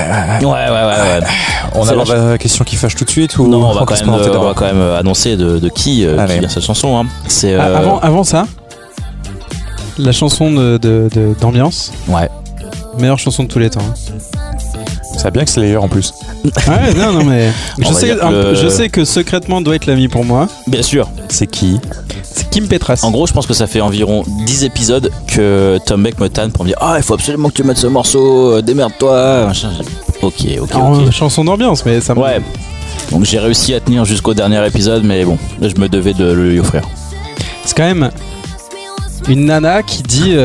On aborde la question qui fâche tout de suite ou non, on va quand même annoncer de qui vient cette chanson. Hein. C'est avant ça, la chanson d'ambiance. Ouais. Meilleure chanson de tous les temps. C'est bien que Slayer en plus. Ouais, non, mais je sais que secrètement doit être l'ami pour moi. Bien sûr. C'est qui? C'est Kim Petras. En gros, je pense que ça fait environ 10 épisodes que Tom Beck me tanne pour me dire il faut absolument que tu mettes ce morceau, démerde-toi. Ok. Chanson d'ambiance, mais ça me... Ouais. Donc j'ai réussi à tenir jusqu'au dernier épisode, mais bon, je me devais de le lui offrir. C'est quand même une nana qui dit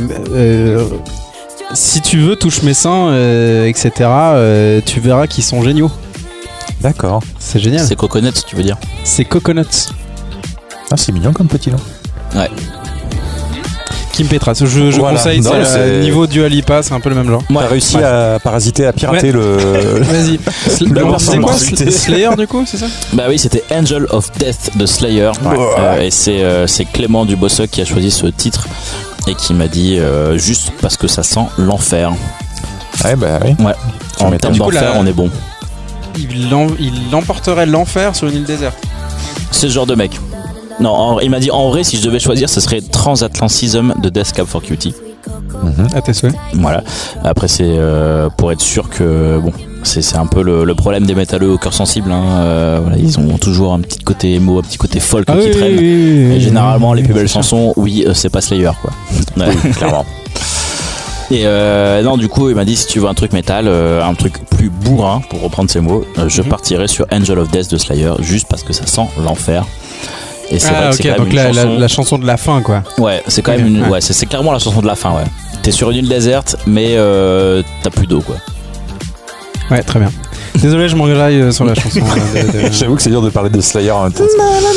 si tu veux, touche mes seins, etc. Tu verras qu'ils sont géniaux. D'accord. C'est génial. C'est Coconuts, tu veux dire? C'est Coconuts. Ah, c'est mignon comme petit nom. Ouais. Kim Petras, je conseille, c'est niveau Dua Lipa, c'est un peu le même genre. T'as réussi à parasiter, à pirater le. Vas-y. C'est quoi Slayer du coup, c'est ça? Bah oui, c'était Angel of Death de Slayer. Et c'est Clément Dubossec qui a choisi ce titre et qui m'a dit juste parce que ça sent l'enfer. Ouais, bah oui. Ouais. En termes d'enfer, on est bon. Il emporterait l'enfer sur une île déserte. C'est ce genre de mec. Non, il m'a dit en vrai, si je devais choisir, ce serait Transatlantism de Death Cab for Cutie. À tes souhaits. Voilà. Après, c'est pour être sûr que bon, c'est un peu le problème des métalleux au cœur sensible. Hein. Voilà, ils ont toujours un petit côté emo, un petit côté folk qui traîne. Et généralement, les plus belles chansons, c'est pas Slayer, quoi. Ouais, clairement. Et non, du coup, il m'a dit si tu veux un truc métal, un truc plus bourrin, pour reprendre ses mots, je partirai sur Angel of Death de Slayer, juste parce que ça sent l'enfer. Et c'est vrai que c'est quand même donc chanson... la chanson de la fin, quoi. Ouais, c'est quand même ouais, c'est clairement la chanson de la fin, ouais. T'es sur une île déserte, mais t'as plus d'eau, quoi. Ouais, très bien. Désolé, je m'engueule sur la chanson. J'avoue que c'est dur de parler de Slayer en même temps.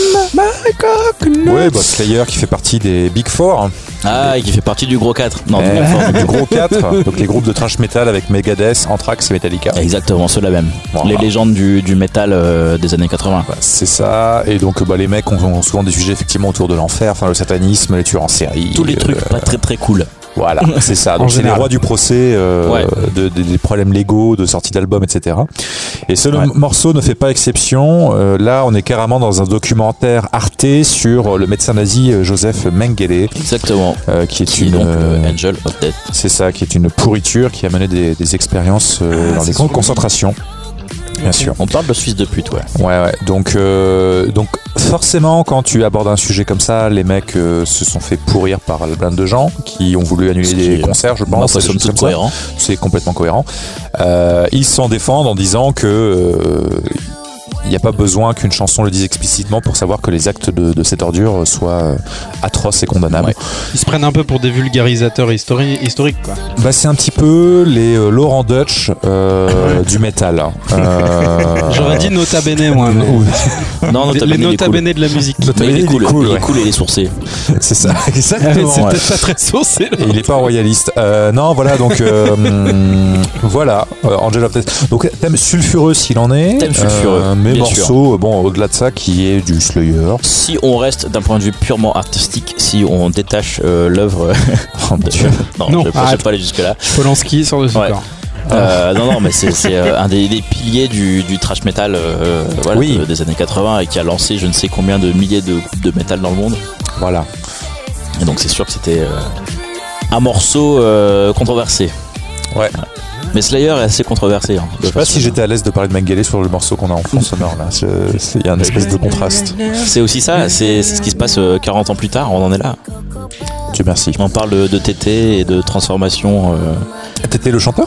Ouais, Slayer qui fait partie des Big Four. Ah, et qui fait partie du gros 4. Non, du gros 4. Donc les groupes de thrash metal avec Megadeth, Anthrax et Metallica. Exactement, ceux-là même. Voilà. Les légendes du metal des années 80. Bah, c'est ça. Et donc les mecs ont souvent des sujets effectivement autour de l'enfer, enfin le satanisme, les tueurs en série. Tous les trucs pas très très cool. Voilà, c'est ça. Donc c'est les rois du procès, des problèmes légaux, de sortie d'albums, etc. Et ce morceau ne fait pas exception. Là, on est carrément dans un documentaire Arte sur le médecin nazi Joseph Mengele. Exactement. Qui est donc Angel of Death. C'est ça, qui est une pourriture qui a mené des expériences dans des camps de concentration. Bien sûr. On parle de Suisse de pute, ouais. Donc forcément, quand tu abordes un sujet comme ça, les mecs se sont fait pourrir par plein de gens qui ont voulu annuler des concerts, je pense. C'est cohérent. C'est complètement cohérent. Ils s'en défendent en disant que il n'y a pas besoin qu'une chanson le dise explicitement pour savoir que les actes de cette ordure soient atroces et condamnables. Ouais. Ils se prennent un peu pour des vulgarisateurs historiques, quoi. Bah, c'est un petit peu les Laurent Dutch du métal. J'aurais dit Nota Bene, moi. Non, les Nota Bene de la musique. Mais il est cool, il est sourcé. C'est ça, exactement. C'est peut-être pas très sourcé. Et il est pas royaliste. Non, voilà, donc voilà, Angel of Death. Donc thème sulfureux s'il en est. Thème sulfureux. Mais morceau, au-delà de ça, qui est du Slayer. Si on reste d'un point de vue purement artistique, si on détache l'œuvre. Non, je ne vais pas aller jusque-là. Polanski sort de son corps. Non, mais c'est un des piliers du thrash metal des années 80 et qui a lancé je ne sais combien de milliers de groupes de métal dans le monde. Voilà. Et donc c'est sûr que c'était un morceau controversé. Ouais. Mais Slayer est assez controversé. Je sais pas si j'étais à l'aise de parler de Mengele sur le morceau qu'on a en fond sonore là. Il y a une espèce de contraste. C'est aussi ça, c'est ce qui se passe 40 ans plus tard, on en est là. Dieu merci. On parle de Tété et de transformation. Tété le chanteur?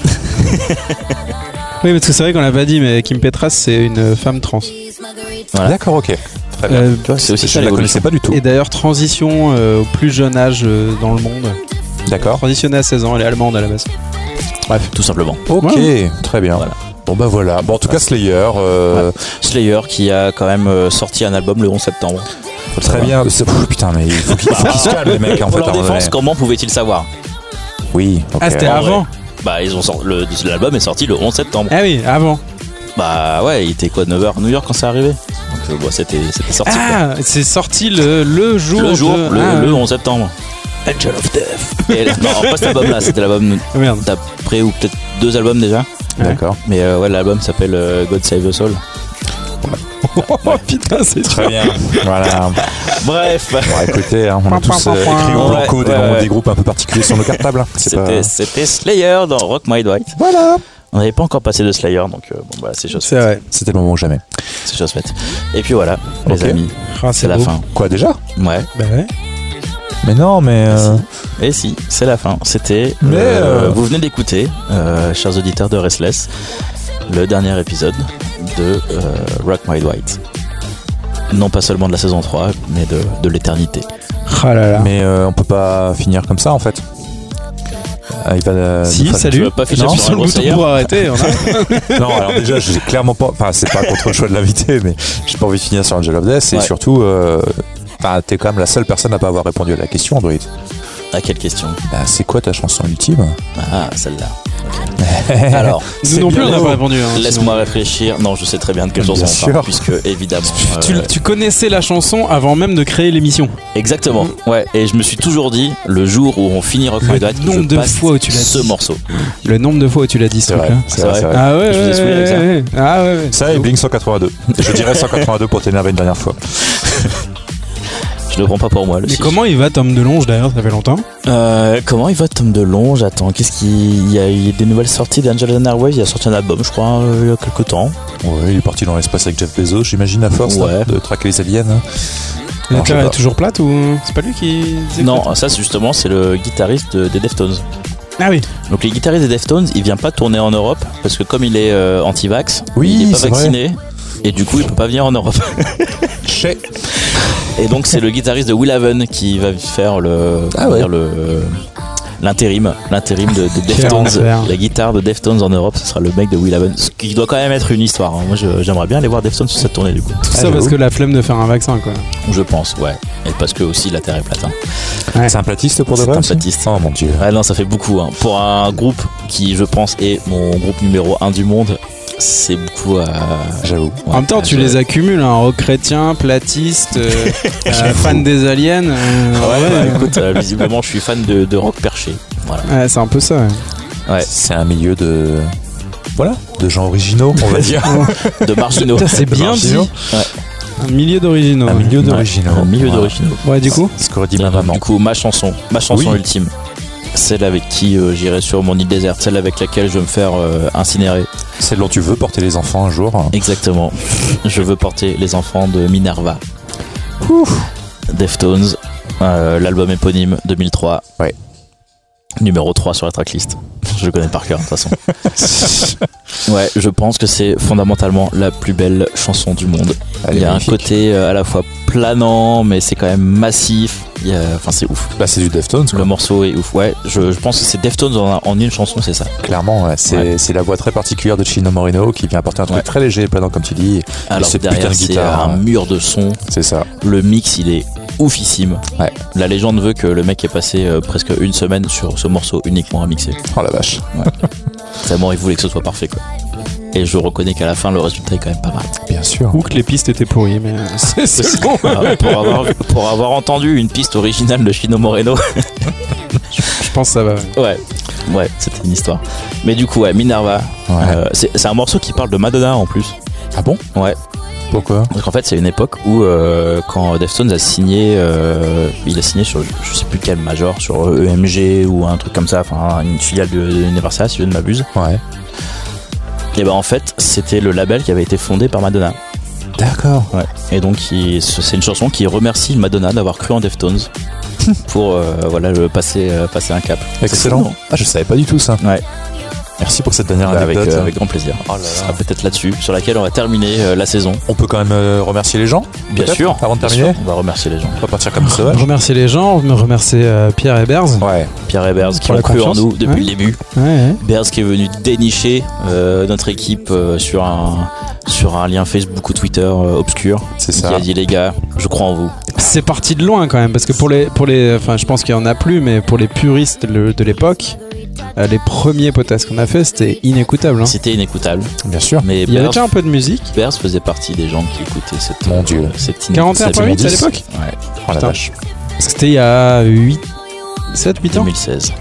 Oui, parce que c'est vrai qu'on l'a pas dit, mais Kim Petras c'est une femme trans. Voilà. D'accord, ok. Très bien. C'est aussi je la connaissais pas du tout. Et d'ailleurs, transition au plus jeune âge dans le monde. D'accord. Transitionnée à 16 ans, elle est allemande à la base. Bref, tout simplement. Ok, très bien. Voilà. Bon bah voilà. Bon en tout cas Slayer. Slayer qui a quand même sorti un album le 11 septembre. Très bien. Putain mais il faut qu'ils se calment les mecs en fait. Pour leur défense, comment pouvaient-ils savoir? Oui. Okay. Ah c'était avant. Bah ils ont l'album est sorti le 11 septembre. Ah oui, avant. Bah ouais, il était quoi 9h New York quand c'est arrivé. Donc c'était sorti. Ah, c'est sorti le jour le 11 septembre. Angel of Death. Et non, pas cet album-là, c'était l'album d'après ou peut-être 2 albums déjà. D'accord. Mais ouais, l'album s'appelle God Save Us All. Oh putain, c'est très bien. Voilà. Bref. Bon, écoutez, on a tous écrit au blanco des groupes un peu particuliers sur nos cartables. C'était Slayer dans Rock My Dwight. Voilà. On n'avait pas encore passé de Slayer, donc bon, bah, c'est chose faite. C'est vrai. C'était le moment ou jamais. C'est chose faite. Et puis voilà, les amis. C'est la fin. Quoi, déjà? Ouais. Bah ouais. Mais non, mais. Et si, c'est la fin. C'était. Vous venez d'écouter, chers auditeurs de Restless, le dernier épisode de Rock My Dwight. Non pas seulement de la saison 3, mais de l'éternité. Ah là là. Mais on peut pas finir comme ça en fait. Il va, si, salut. Pas finir sur le bouton pour arrêter. Non, alors déjà, j'ai clairement pas. Enfin, c'est pas contre le choix de l'invité, mais j'ai pas envie de finir sur Angel of Death. Et surtout, t'es quand même la seule personne à pas avoir répondu à la question, Android. À quelle question? Bah, c'est quoi ta chanson ultime? Ah, celle-là. Okay. Alors, nous non plus, on n'a pas répondu. Hein, laisse-moi réfléchir. Non, je sais très bien de quelle chanson on parle, puisque évidemment. Tu connaissais la chanson avant même de créer l'émission. Exactement. Ouais. Et je me suis toujours dit, le jour où on finit Rock My Dwight, nombre de fois où tu l'as dit. Ce morceau. Le nombre de fois où tu l'as dit, c'est vrai. C'est vrai. Ah ouais. Je vous ai saoulé avec ça. Ah ouais. Ça et Blink 182. Je dirais 182 pour t'énerver une dernière fois. Je le prends pas pour moi. Mais comment il va Tom DeLonge d'ailleurs? Ça fait longtemps. Comment il va Tom DeLonge? Attends, qu'est-ce qu'il y a eu des nouvelles sorties d'Angel and Airwaves? Il a sorti un album, je crois, il y a quelques temps. Ouais, il est parti dans l'espace avec Jeff Bezos, j'imagine, à force de traquer les aliens. La Terre est toujours plate ou c'est pas lui qui... Non, ça justement, c'est le guitariste des Deftones. Ah oui. Donc les guitaristes des Deftones, il vient pas tourner en Europe parce que comme il est anti-vax, il est pas vacciné. Vrai. Et du coup, il peut pas venir en Europe. Et donc, c'est le guitariste de Will Haven qui va faire l'intérim de Deftones. La guitare de Deftones en Europe, ce sera le mec de Will Haven. Ce qui doit quand même être une histoire. Hein. Moi, j'aimerais bien aller voir Deftones sur cette tournée du coup. Tout ça parce que la flemme de faire un vaccin, quoi. Je pense, ouais. Et parce que aussi la Terre est plate. Hein. Ouais. C'est un platiste pour de vrai? C'est un platiste. Oh mon dieu. Ouais, non, ça fait beaucoup. Hein. Pour un groupe qui, je pense, est mon groupe numéro 1 du monde. C'est beaucoup j'avoue. En même temps, tu les accumules, hein, rock chrétien, platiste, fan des aliens. Écoute, visiblement, je suis fan de rock perché. Voilà. Ouais, c'est un peu ça. Ouais. C'est un milieu de. Voilà, de gens originaux, on va dire. De marginaux. C'est bien dit. Ouais. Un milieu d'originaux. Un milieu d'originaux. Un milieu d'originaux. Ouais, du coup. Ce qu'aurait dit ma maman. Du coup, ma chanson ultime. Celle avec qui j'irai sur mon île déserte, celle avec laquelle je vais me faire incinérer. Celle dont tu veux porter les enfants un jour. Exactement. Je veux porter les enfants de Minerva. Deftones, l'album éponyme 2003. Ouais. Numéro 3 sur la tracklist. Je le connais par cœur de toute façon. Ouais, je pense que c'est fondamentalement la plus belle chanson du monde. Il y a magnifique. Un côté à la fois planant, mais c'est quand même massif. Enfin, c'est ouf. Bah, c'est du Deftones. Le morceau est ouf. Ouais, je pense que c'est Deftones en une chanson, c'est ça. Clairement, ouais. C'est la voix très particulière de Chino Moreno qui vient apporter un truc très léger et planant, comme tu dis. Alors derrière, c'est un mur de son. C'est ça. Le mix, il est oufissime. Ouais. La légende veut que le mec ait passé presque une semaine sur ce morceau uniquement à mixer. Oh la vache. Ouais. Tellement il voulait que ce soit parfait, quoi. Et je reconnais qu'à la fin, le résultat est quand même pas mal. Bien sûr. Ou que les pistes étaient pourries, mais c'est bon. Pour avoir entendu une piste originale de Chino Moreno. Je pense que ça va. Ouais, c'était une histoire. Mais du coup, ouais, Minerva. Ouais. C'est un morceau qui parle de Madonna en plus. Ah bon? Ouais. Pourquoi? Parce qu'en fait, c'est une époque où quand Deftones a signé, il a signé sur je sais plus quel major, sur EMG ou un truc comme ça, enfin une filiale de Universal, si je ne m'abuse. Ouais. Et ben en fait, c'était le label qui avait été fondé par Madonna. D'accord. Ouais. Et donc c'est une chanson qui remercie Madonna d'avoir cru en Deftones pour passer un cap. Excellent. Ah, je savais pas du tout ça. Ouais. Merci pour cette dernière anecdote. Avec grand plaisir. Oh là là. Ce sera peut-être là-dessus, sur laquelle on va terminer la saison. On peut quand même remercier les gens. Bien sûr. Avant de terminer, on va remercier les gens. On va partir comme ça. Remercier les gens, remercier Pierre et Berz. Ouais. Pierre et Berz qui ont cru en nous depuis le début. Ouais. Berz qui est venu dénicher notre équipe sur un lien Facebook ou Twitter obscur. C'est ça. Qui a dit les gars, je crois en vous. C'est parti de loin quand même, parce que pour les, enfin je pense qu'il y en a plus, mais pour les puristes de l'époque. Les premiers podcasts qu'on a fait, c'était inécoutable. Hein. C'était inécoutable, bien sûr. Mais il y avait déjà un peu de musique. Berz faisait partie des gens qui écoutaient cette. Mon Dieu. 41.8 à l'époque. Ouais. Oh la vache. Parce que c'était il y a 7-8 ans 2016.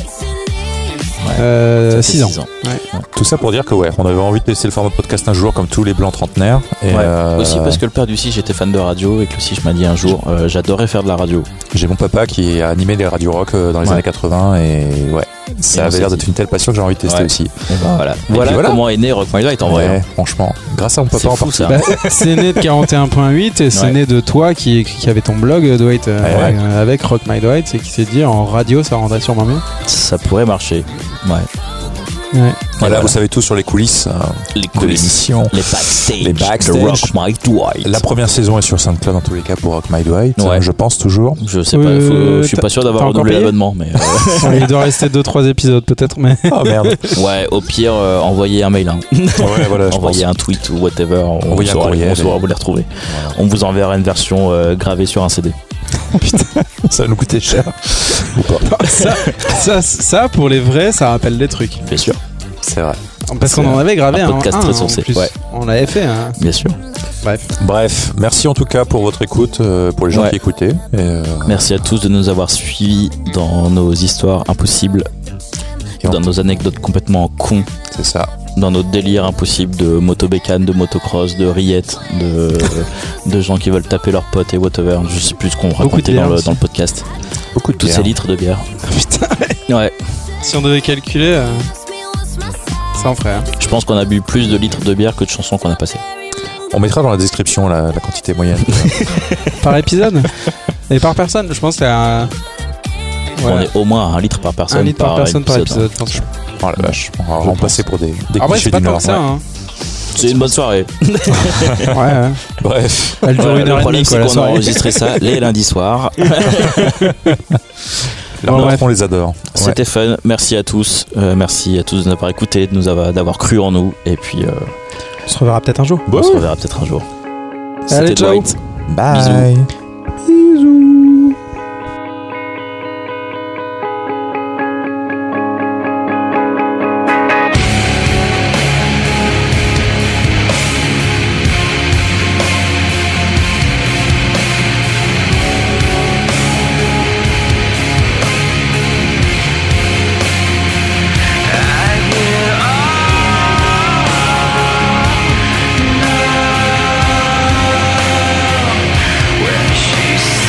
6 ans. Ouais. Tout ça pour dire que on avait envie de tester le format podcast un jour comme tous les blancs trentenaires. Et aussi parce que le père du Sige était fan de radio et que le Sige m'a dit un jour j'adorais faire de la radio. J'ai mon papa qui a animé des radios rock dans les années 80 et ça avait l'air d'être une telle passion que j'ai envie de tester aussi. Et voilà comment est né Rock My Light en vrai. Franchement, grâce à mon papa en partie. C'est né de 41.8 et c'est né de toi qui avait ton blog, Dwight, avec Rock My Dwight, et qui s'est dit en radio ça rendrait sûrement mieux. Ça pourrait marcher. Voilà, vous savez tout sur les coulisses de l'émission, les backstage de Rock My Dwight. La première saison est sur SoundCloud dans tous les cas pour Rock My Dwight. Je pense toujours. Je sais pas, je suis pas sûr d'avoir renouvelé l'abonnement, mais il doit rester 2-3 épisodes peut-être, mais oh merde. Ouais, au pire, envoyez un mail, envoyez un tweet ou whatever, on saura vous les retrouver. Voilà. On vous enverra une version gravée sur un CD. Putain, ça va nous coûter cher. Ou pas. Ça, pour les vrais, ça rappelle des trucs. Bien sûr. C'est vrai. Parce qu'on en avait gravé un podcast très sourcé. On l'avait fait. Bien sûr. Bref, merci en tout cas pour votre écoute, pour les gens qui écoutaient. Merci à tous de nous avoir suivis dans nos histoires impossibles, dans nos anecdotes complètement cons. C'est ça. Dans notre délire impossible de motobécane, de motocross, de rillettes, de gens qui veulent taper leurs potes et whatever. Je sais plus ce qu'on racontait dans le podcast. Beaucoup de tous ces litres de bière. Putain. Ouais. Si on devait calculer, ça en ferait. Je pense qu'on a bu plus de litres de bière que de chansons qu'on a passées. On mettra dans la description la quantité moyenne. Par épisode et par personne, je pense qu'il y a on est au moins à 1 litre par personne. 1 litre par personne par épisode. Oh la vache, on va remplacer pour des clichés du Nord. C'est une bonne soirée. Bref. Elle dure 1h30. Le problème, c'est qu'on a enregistré ça les lundis soirs. On les adore. C'était fun. Merci à tous. Merci à tous de nous avoir écoutés, d'avoir cru en nous. Et puis, on se reverra peut-être un jour. On se reverra peut-être un jour. Allez, ciao. Dwight. Bye. Bisous. She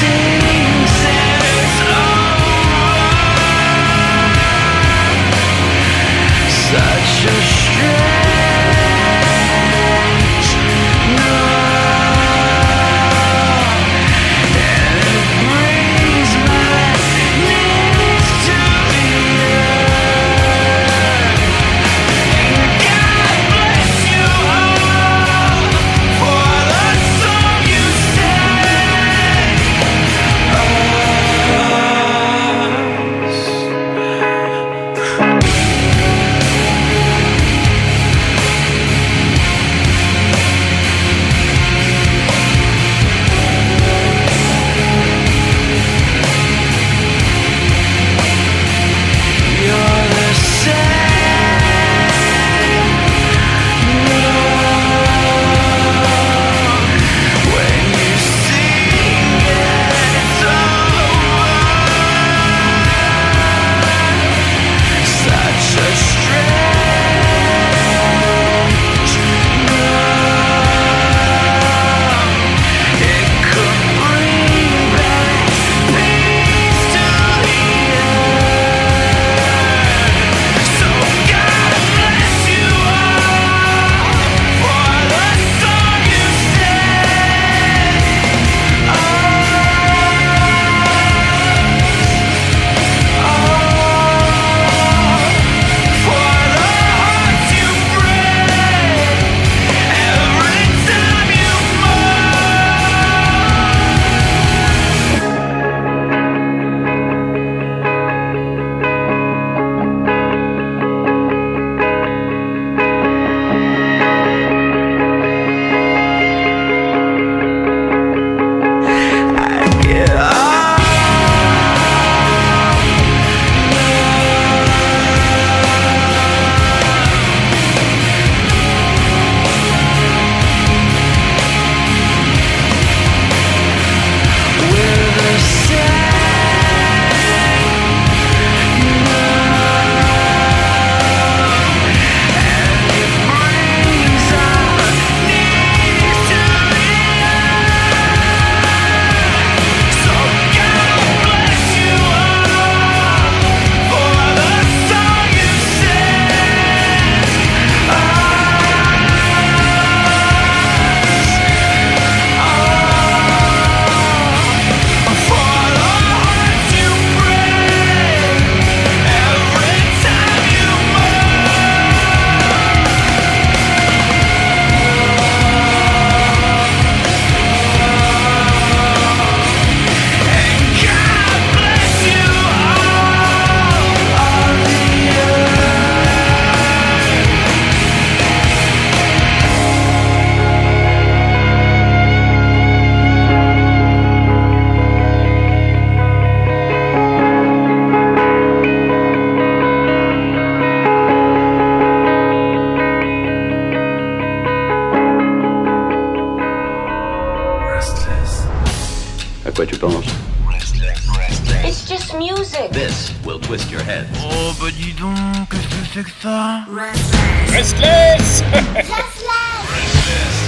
À quoi tu penses? It's just music. This will twist your head. Oh bah dis donc, qu'est-ce que c'est que ça? Restless. Restless.